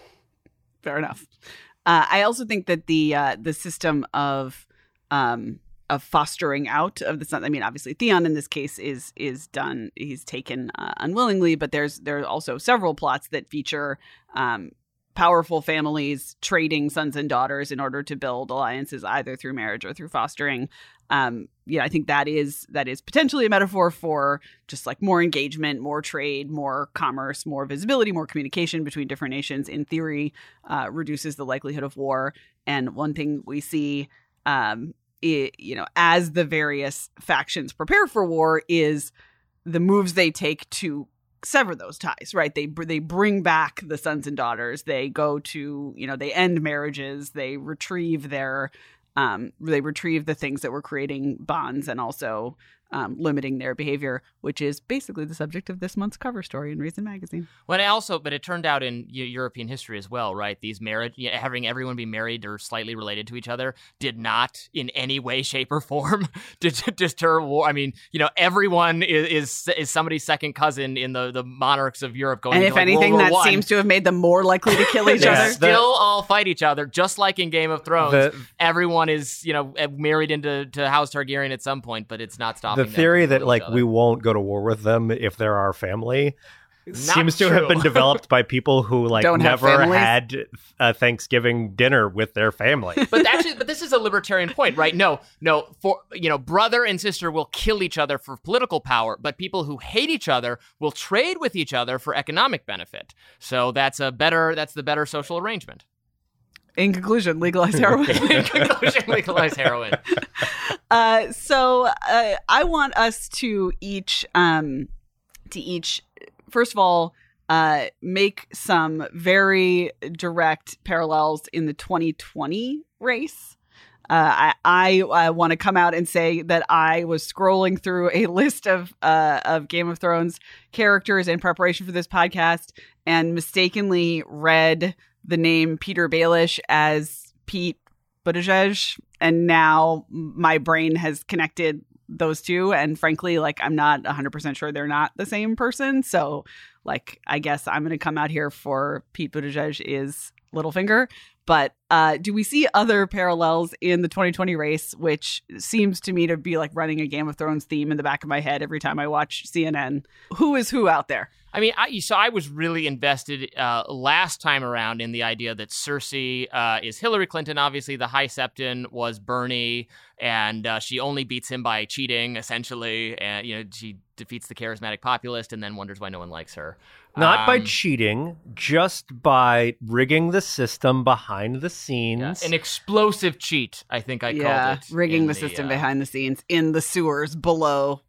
Fair enough. Uh, I also think that the uh, the system of um, of fostering out of the son. I mean, obviously Theon in this case is is done. He's taken uh, unwillingly, but there's there are also several plots that feature um, powerful families trading sons and daughters in order to build alliances, either through marriage or through fostering. Um, yeah, I think that is that is potentially a metaphor for just like more engagement, more trade, more commerce, more visibility, more communication between different nations. In theory, uh, reduces the likelihood of war. And one thing we see, um, it, you know, as the various factions prepare for war, is the moves they take to sever those ties. Right? They they bring back the sons and daughters. They go to, you know, they end marriages. They retrieve their Um, they retrieve the things that were creating bonds and also um, limiting their behavior, which is basically the subject of this month's cover story in Reason Magazine. Well, and also, but it turned out in European history as well, right? These marriage, having everyone be married or slightly related to each other, did not in any way, shape, or form deter war. I mean, you know, everyone is is, is somebody's second cousin in the, the monarchs of Europe going. And into if like anything, World War that One. seems to have made them more likely to kill each They other. still all fight each other, just like in Game of Thrones. The- Everyone is, you know, married into to House Targaryen at some point, but it's not stopping the them theory from that killing like each other. we won't go to war with them if they're our family seems to true. have been developed by people who like Don't have never families? had a Thanksgiving dinner with their family. But actually, but this is a libertarian point, right? No, no, for you know, brother and sister will kill each other for political power, but people who hate each other will trade with each other for economic benefit. So that's a better, that's the better social arrangement. In conclusion, legalize heroin. In conclusion, legalize heroin. Uh, so uh, I want us to each, um, to each, first of all, uh, make some very direct parallels in the twenty twenty race. Uh, I I, I want to come out and say that I was scrolling through a list of uh, of Game of Thrones characters in preparation for this podcast and mistakenly read the name Peter Baelish as Pete Buttigieg, and now my brain has connected those two, and frankly, like, I'm not one hundred percent sure they're not the same person. So, like, I guess I'm going to come out here for Pete Buttigieg is Littlefinger. But uh, do we see other parallels in the twenty twenty race, which seems to me to be like running a Game of Thrones theme in the back of my head every time I watch C N N? Who is who out there? I mean, I, so I was really invested uh, last time around in the idea that Cersei uh, is Hillary Clinton. Obviously, the High Septon was Bernie, and uh, she only beats him by cheating, essentially. And you know, she defeats the charismatic populist, and then wonders why no one likes her. Not by Um, cheating, just by rigging the system behind the scenes. yeah, an explosive cheat, I think I yeah, called it. rigging in the system uh, behind the scenes in the sewers below.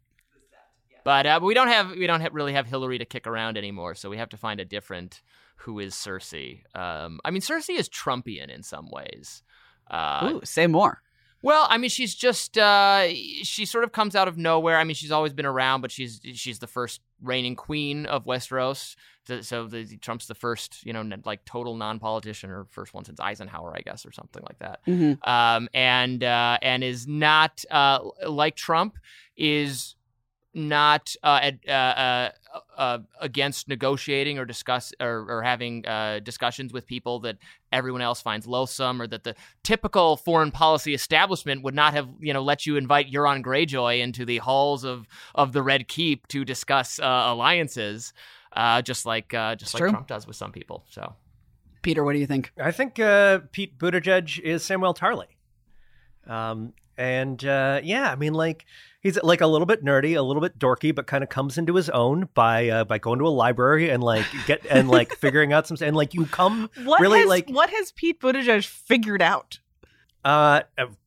But uh, we don't have we don't have, really have Hillary to kick around anymore, so we have to find a different who is Cersei. Um, I mean, Cersei is Trumpian in some ways. Uh, Ooh, say more. Well, I mean, she's just uh, she sort of comes out of nowhere. I mean, she's always been around, but she's she's the first reigning queen of Westeros. So, so the, Trump's the first, you know, like total non-politician, or first one since Eisenhower, I guess, or something like that. Mm-hmm. Um, and uh, and is not uh, like Trump is. Not uh, uh, uh, uh, against negotiating or discuss or, or having uh, discussions with people that everyone else finds loathsome, or that the typical foreign policy establishment would not have, you know, let you invite Euron Greyjoy into the halls of, of the Red Keep to discuss uh, alliances, uh, just like uh, just It's like true. Trump does with some people. So, Peter, what do you think? I think uh, Pete Buttigieg is Samuel Tarly. Um, and uh, yeah, I mean, like, he's like a little bit nerdy, a little bit dorky, but kind of comes into his own by uh, by going to a library and like get and like figuring out some and like you come What really has, like what has Pete Buttigieg figured out? uh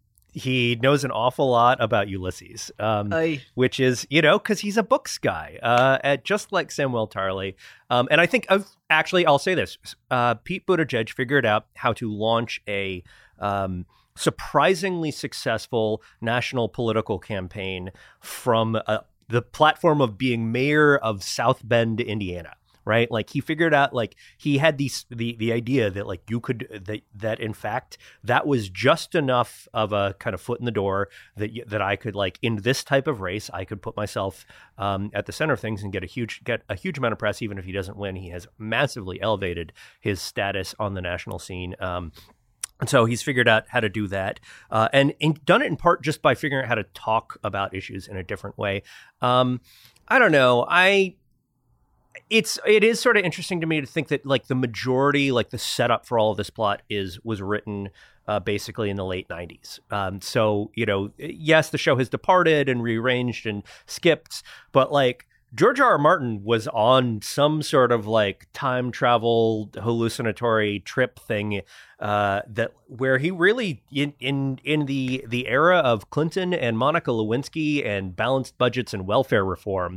he knows an awful lot about Ulysses, um, Aye. which is, you know, because he's a books guy, uh, at, just like Samuel Tarly. Um, and I think I've, actually, I'll say this: uh, Pete Buttigieg figured out how to launch a um, surprisingly successful national political campaign from uh, the platform of being mayor of South Bend, Indiana. Right, like he figured out, like he had these the the idea that like you could that that in fact that was just enough of a kind of foot in the door that that I could, like, in this type of race I could put myself um, at the center of things and get a huge get a huge amount of press. Even if he doesn't win, he has massively elevated his status on the national scene. Um, And so he's figured out how to do that, uh, and, and done it in part just by figuring out how to talk about issues in a different way. Um, I don't know. I it's it is sort of interesting to me to think that, like, the majority, like the setup for all of this plot is was written uh, basically in the late nineties. Um, so, you know, yes, the show has departed and rearranged and skipped, but like, George R. R. Martin was on some sort of like time travel hallucinatory trip thing uh, that where he really in in in the the era of Clinton and Monica Lewinsky and balanced budgets and welfare reform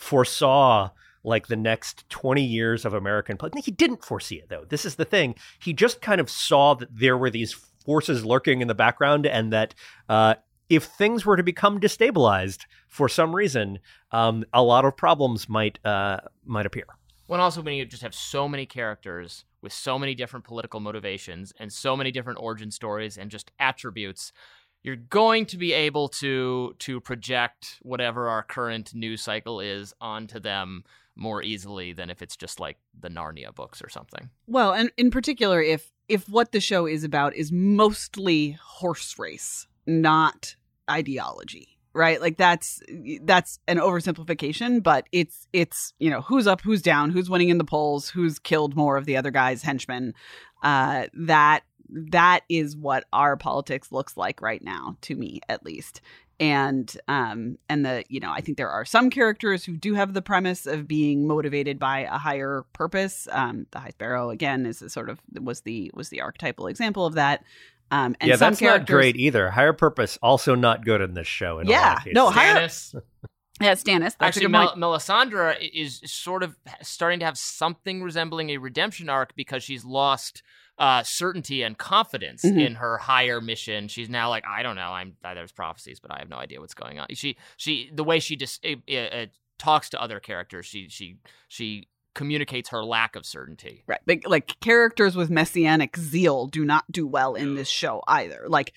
foresaw like the next twenty years of American. He didn't foresee it, though. This is the thing. He just kind of saw that there were these forces lurking in the background, and that uh, if things were to become destabilized for some reason, um, a lot of problems might uh, might appear. Well, and also when you just have so many characters with so many different political motivations and so many different origin stories and just attributes, you're going to be able to to project whatever our current news cycle is onto them more easily than if it's just like the Narnia books or something. Well, and in particular, if if what the show is about is mostly horse race, not ideology, right? Like that's that's an oversimplification, but it's it's you know, who's up, who's down, who's winning in the polls, who's killed more of the other guy's henchmen. Uh, that that is what our politics looks like right now, to me at least. And um and the you know I think there are some characters who do have the premise of being motivated by a higher purpose. Um, the High Sparrow again is a sort of was the was the archetypal example of that. Um, and yeah, some that's characters, not great either. Higher purpose also not good in this show. In a lot Yeah, of cases. no, higher- Stannis. Yeah, Stannis. That's Actually, a good Mel- point. Melisandre is sort of starting to have something resembling a redemption arc because she's lost uh, certainty and confidence Mhm. in her higher mission. She's now like, I don't know, I'm uh, there's prophecies, but I have no idea what's going on. She she the way she just uh, uh, talks to other characters, she she she communicates her lack of certainty. Right. But like characters with messianic zeal do not do well in this show either. Like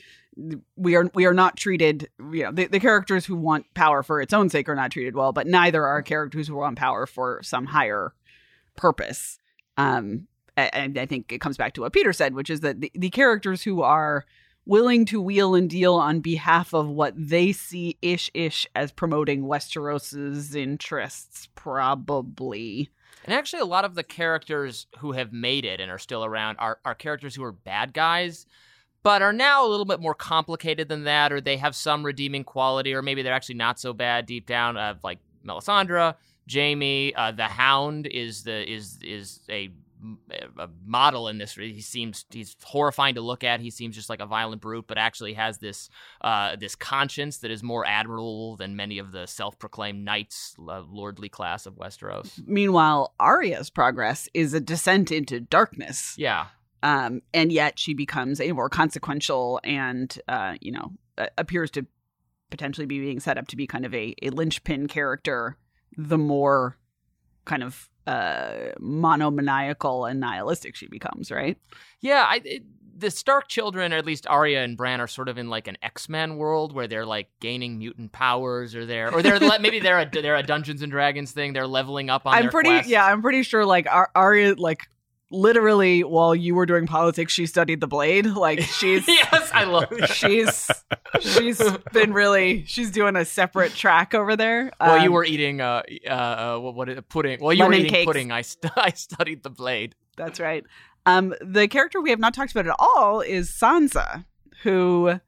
we are we are not treated, you know, the, the characters who want power for its own sake are not treated well, but neither are characters who want power for some higher purpose. Um, and I think it comes back to what Peter said, which is that the, the characters who are willing to wheel and deal on behalf of what they see ish-ish as promoting Westeros's interests, probably. And actually, a lot of the characters who have made it and are still around are, are characters who are bad guys, but are now a little bit more complicated than that, or they have some redeeming quality, or maybe they're actually not so bad deep down, uh, like Melisandre, Jaime. Uh, the Hound is the is is a, a model in this. He seems he's horrifying to look at. He seems just like a violent brute, but actually has this uh, this conscience that is more admirable than many of the self-proclaimed knights, uh, lordly class of Westeros. Meanwhile, Arya's progress is a descent into darkness. Yeah. Um, and yet she becomes a more consequential and, uh, you know, uh, appears to potentially be being set up to be kind of a, a linchpin character, the more kind of uh, monomaniacal and nihilistic she becomes, right? Yeah, I, it, the Stark children, or at least Arya and Bran, are sort of in like an X-Men world where they're like gaining mutant powers, or they're or they're maybe they're a they're a Dungeons and Dragons thing. They're leveling up on. I'm their pretty quest. yeah. I'm pretty sure like Ar- Arya like. Literally, while you were doing politics, she studied the blade. Like she's yes, I love that. she's she's been really she's doing a separate track over there. Well, Um, you were eating uh uh what, what pudding. Well, you were lemon eating cakes. pudding. I st- I studied the blade. That's right. Um, the character we have not talked about at all is Sansa, who uh,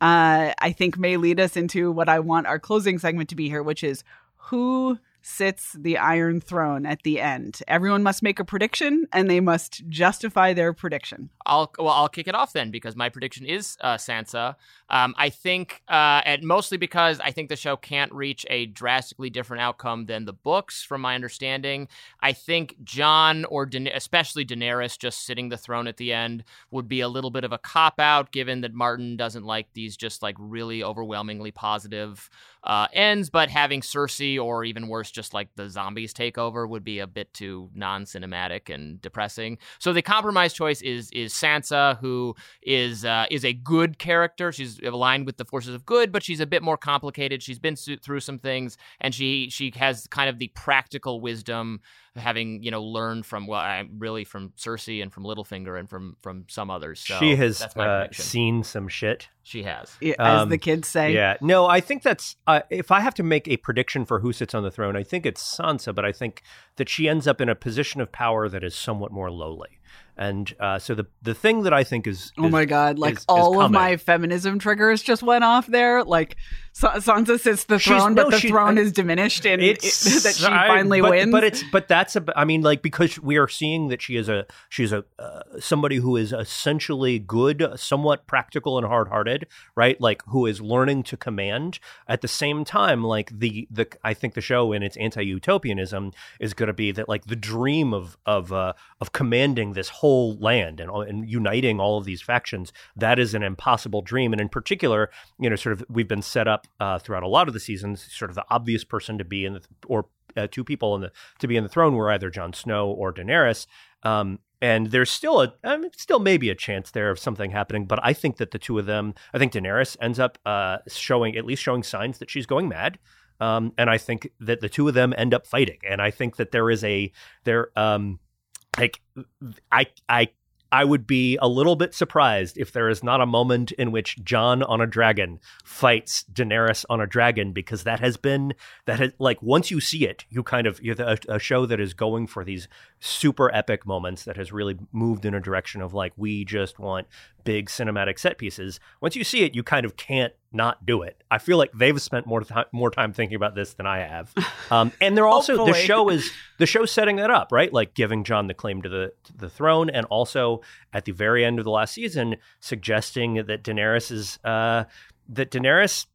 I think may lead us into what I want our closing segment to be here, which is who sits the Iron Throne at the end. Everyone must make a prediction, and they must justify their prediction. I'll well, I'll kick it off then because my prediction is uh, Sansa. Um, I think, uh, and mostly because I think the show can't reach a drastically different outcome than the books, from my understanding. I think Jon or da- especially Daenerys just sitting the throne at the end would be a little bit of a cop out, given that Martin doesn't like these just like really overwhelmingly positive uh, ends. But having Cersei, or even worse, just like the zombies take over, would be a bit too non-cinematic and depressing. So the compromise choice is is Sansa, who is uh, is a good character. She's aligned with the forces of good, but she's a bit more complicated. She's been su- through some things, and she she has kind of the practical wisdom, having you know learned from well, I, really from Cersei and from Littlefinger and from from some others. So she has that's my uh, prediction. seen some shit. She has. Yeah, as Um, the kids say. Yeah, no, I think that's uh, if I have to make a prediction for who sits on the throne, I think it's Sansa, but I think that she ends up in a position of power that is somewhat more lowly. And uh, so the the thing that I think is, Oh is- my God, like is- is all of coming. my feminism triggers just went off there. Like Sa- Sansa sits the She's- throne, no, but the she- throne I- is diminished and it's it, that she I- finally but, wins. But it's but that's a I mean like because we are seeing that she is a she's a uh, somebody who is essentially good, somewhat practical and hard-hearted, right? Like who is learning to command. At the same time, like the the I think the show in its anti-utopianism is going to be that like the dream of of uh, of commanding this whole land and and uniting all of these factions, that is an impossible dream. And in particular, you know, sort of we've been set up uh, throughout a lot of the seasons, sort of the obvious person to be in the or uh, two people in the to be in the throne were either Jon Snow or Daenerys. Um, and there's still a, I mean, still maybe a chance there of something happening, but I think that the two of them, I think Daenerys ends up uh, showing, at least showing signs that she's going mad. Um, and I think that the two of them end up fighting. And I think that there is a, there, um, like, I, I, I would be a little bit surprised if there is not a moment in which Jon on a dragon fights Daenerys on a dragon, because that has been that has, like once you see it, you kind of you're a, a show that is going for these super epic moments that has really moved in a direction of like we just want big cinematic set pieces. Once you see it, you kind of can't not do it. I feel like they've spent more time more time thinking about this than I have, um, and they're also the Hopefully. show is the show's setting that up, right? Like giving Jon the claim to the to the throne, and also at the very end of the last season, suggesting that Daenerys is uh, that Daenerys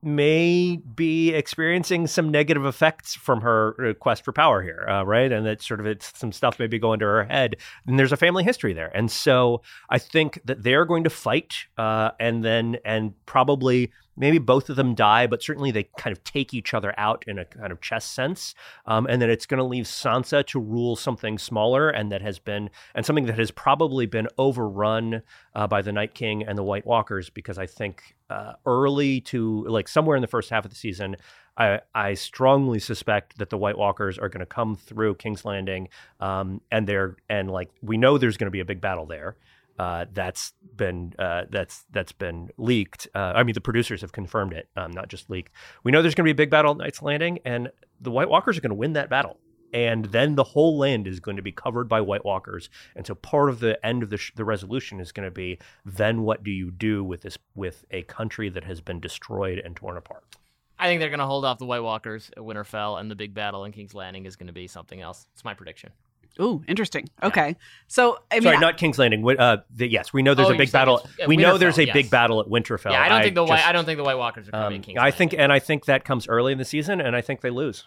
may be experiencing some negative effects from her quest for power here, uh, right? And that sort of it's some stuff maybe going to her head. And there's a family history there, and so I think that they're going to fight, uh, and then and probably. Maybe both of them die, but certainly they kind of take each other out in a kind of chess sense. Um, and then it's going to leave Sansa to rule something smaller and that has been, and something that has probably been overrun uh, by the Night King and the White Walkers, because I think uh, early to, like somewhere in the first half of the season, I, I strongly suspect that the White Walkers are going to come through King's Landing. Um, and they're, and like, we know there's going to be a big battle there. Uh, that's been uh, that's that's been leaked. Uh, I mean, the producers have confirmed it, um, not just leaked. We know there's going to be a big battle at Knight's Landing, and the White Walkers are going to win that battle. And then the whole land is going to be covered by White Walkers. And so part of the end of the sh- the resolution is going to be, then what do you do with this with a country that has been destroyed and torn apart? I think they're going to hold off the White Walkers at Winterfell, and the big battle in King's Landing is going to be something else. It's my prediction. Ooh, interesting. Okay. So, I mean, Sorry, not King's Landing. Wi- Uh, the, yes, we know there's Oh, a you big said battle. it's- yeah, we know Winterfell, there's a yes. big battle at Winterfell. Yeah, I don't think the just, White. I don't think the White Walkers are coming Um, to King's I Landing. think, and I think that comes early in the season, and I think they lose.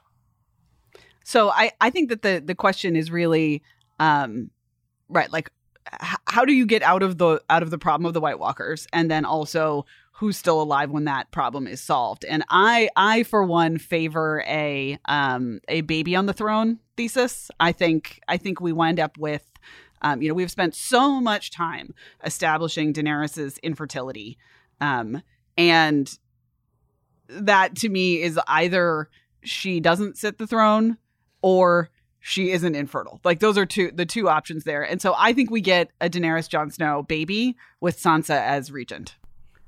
so I, I think that the, the question is really, um, right, like, h- how do you get out of the out of the problem of the White Walkers, and then also who's still alive when that problem is solved? And I, I for one, favor a um, a baby on the throne thesis. I think I think we wind up with, um, you know, we've spent so much time establishing Daenerys's infertility, um, and that to me is either she doesn't sit the throne or she isn't infertile. Like those are two the two options there. And so I think we get a Daenerys Jon Snow baby with Sansa as regent.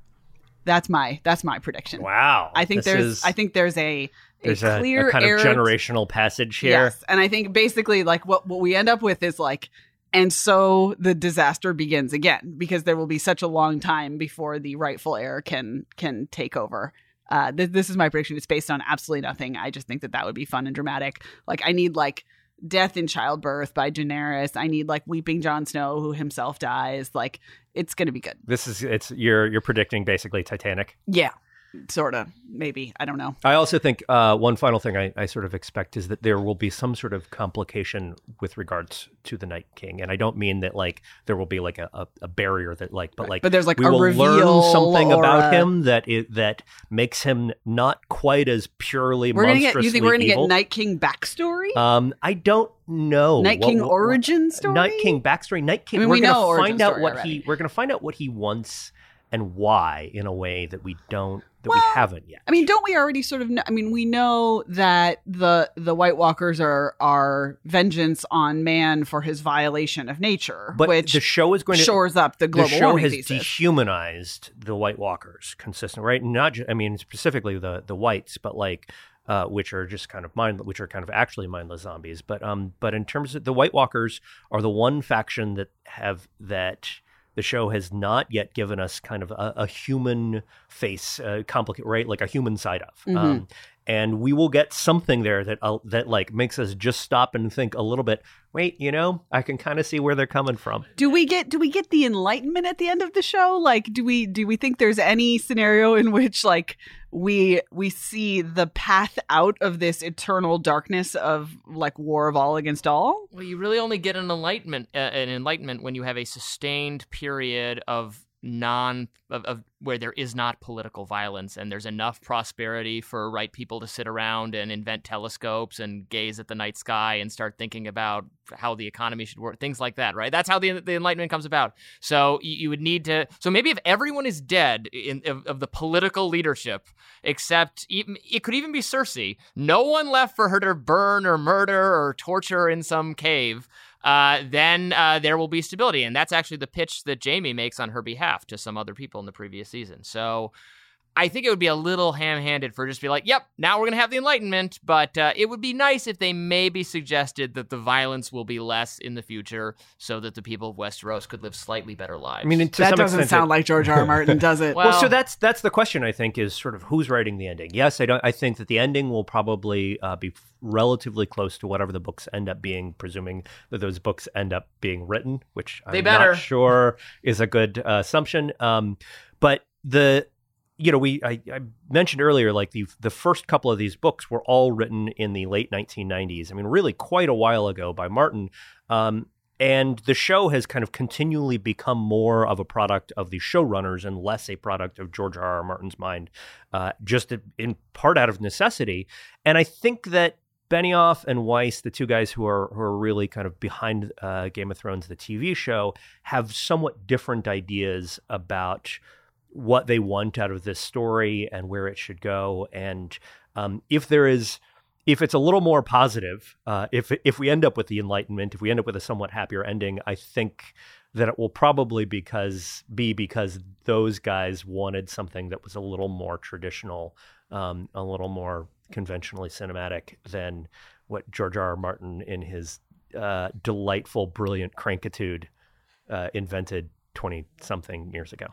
That's my that's my prediction. Wow. I think This there's is, I think there's a, a there's clear a, a kind error- of generational passage here. Yes. And I think basically like what, what we end up with is like, and so the disaster begins again, because there will be such a long time before the rightful heir can can take over. Uh, th- this is my prediction. It's based on absolutely nothing. I just think that that would be fun and dramatic. Like I need like death in childbirth by Daenerys. I need like weeping Jon Snow who himself dies. Like it's going to be good. This is it's you're you're predicting basically Titanic. Yeah, sort of. Maybe. I don't know. I also think uh, one final thing I, I sort of expect is that there will be some sort of complication with regards to the Night King, and I don't mean that like there will be like a, a, a barrier that like, but like, but there's like we a will reveal learn something or about a- him that it, that makes him not quite as purely We're gonna get. monstrously You think we're gonna evil. get Night King backstory? Um, I don't know. Night What- King what- origin story. Night King backstory. Night King. I mean, we're we gonna know origin find out story what already. he. We're gonna find out what he wants and why in a way that we don't that Well, we haven't yet. I mean, don't we already sort of know? I mean, we know that the the White Walkers are are vengeance on man for his violation of nature, but which the show is going to shores up the global the show warming has thesis. dehumanized the White Walkers consistently, right? Not just, I mean, specifically the the whites, but like. Uh, which are just kind of mind, which are kind of actually mindless zombies. But um, but in terms of the White Walkers are the one faction that have that the show has not yet given us kind of a, a human face, uh, complicate, right? Like a human side of. Mhm. Um, and we will get something there that uh, that like makes us just stop and think a little bit. Wait, you know, I can kind of see where they're coming from. Do we get do we get the Enlightenment at the end of the show? Like, do we do we think there's any scenario in which like we we see the path out of this eternal darkness of like war of all against all? Well, you really only get an enlightenment, uh, an enlightenment when you have a sustained period of non of, of where there is not political violence and there's enough prosperity for right people to sit around and invent telescopes and gaze at the night sky and start thinking about how the economy should work, things like that, right? That's how the the Enlightenment comes about. So you, you would need to. So maybe if everyone is dead in of, of the political leadership, except even, it could even be Cersei, no one left for her to burn or murder or torture in some cave. Uh, then uh, there will be stability. And that's actually the pitch that Jaime makes on her behalf to some other people in the previous season. So I think it would be a little ham-handed for just be like, yep, now we're going to have the Enlightenment. But uh, it would be nice if they maybe suggested that the violence will be less in the future so that the people of Westeros could live slightly better lives. I mean, to That some doesn't extent, sound it- like George R. R. Martin, does it? Well- Well, so that's that's the question. I think is sort of who's writing the ending. Yes, I don't. I think that the ending will probably uh, be relatively close to whatever the books end up being, presuming that those books end up being written, which I'm They better. not sure is a good uh, assumption. Um, but the you know we I, I mentioned earlier, like the the first couple of these books were all written in the late nineteen nineties. I mean, really quite a while ago by Martin. Um, And the show has kind of continually become more of a product of the showrunners and less a product of George R. R. Martin's mind, uh, just in part out of necessity. And I think that Benioff and Weiss, the two guys who are who are really kind of behind uh, Game of Thrones, the T V show, have somewhat different ideas about what they want out of this story and where it should go. And um, if there is... If it's a little more positive, uh, if if we end up with the Enlightenment, if we end up with a somewhat happier ending, I think that it will probably because be because those guys wanted something that was a little more traditional, um, a little more conventionally cinematic than what George R. R. Martin in his uh, delightful, brilliant crankitude uh, invented twenty-something years ago.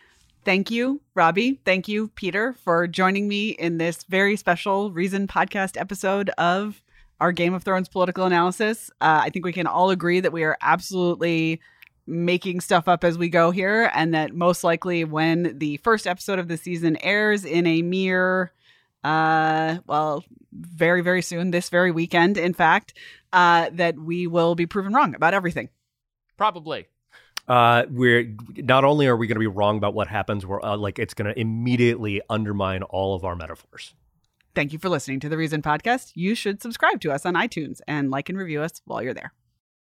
Thank you, Robbie. Thank you, Peter, for joining me in this very special Reason podcast episode of our Game of Thrones political analysis. Uh, I think we can all agree that we are absolutely making stuff up as we go here, and that most likely when the first episode of the season airs in a mere, uh, well, very, very soon, this very weekend, in fact, uh, that we will be proven wrong about everything. Probably. Uh, we're not only are we going to be wrong about what happens, we're uh, like it's going to immediately undermine all of our metaphors. Thank you for listening to the Reason Podcast. You should subscribe to us on iTunes and like and review us while you're there.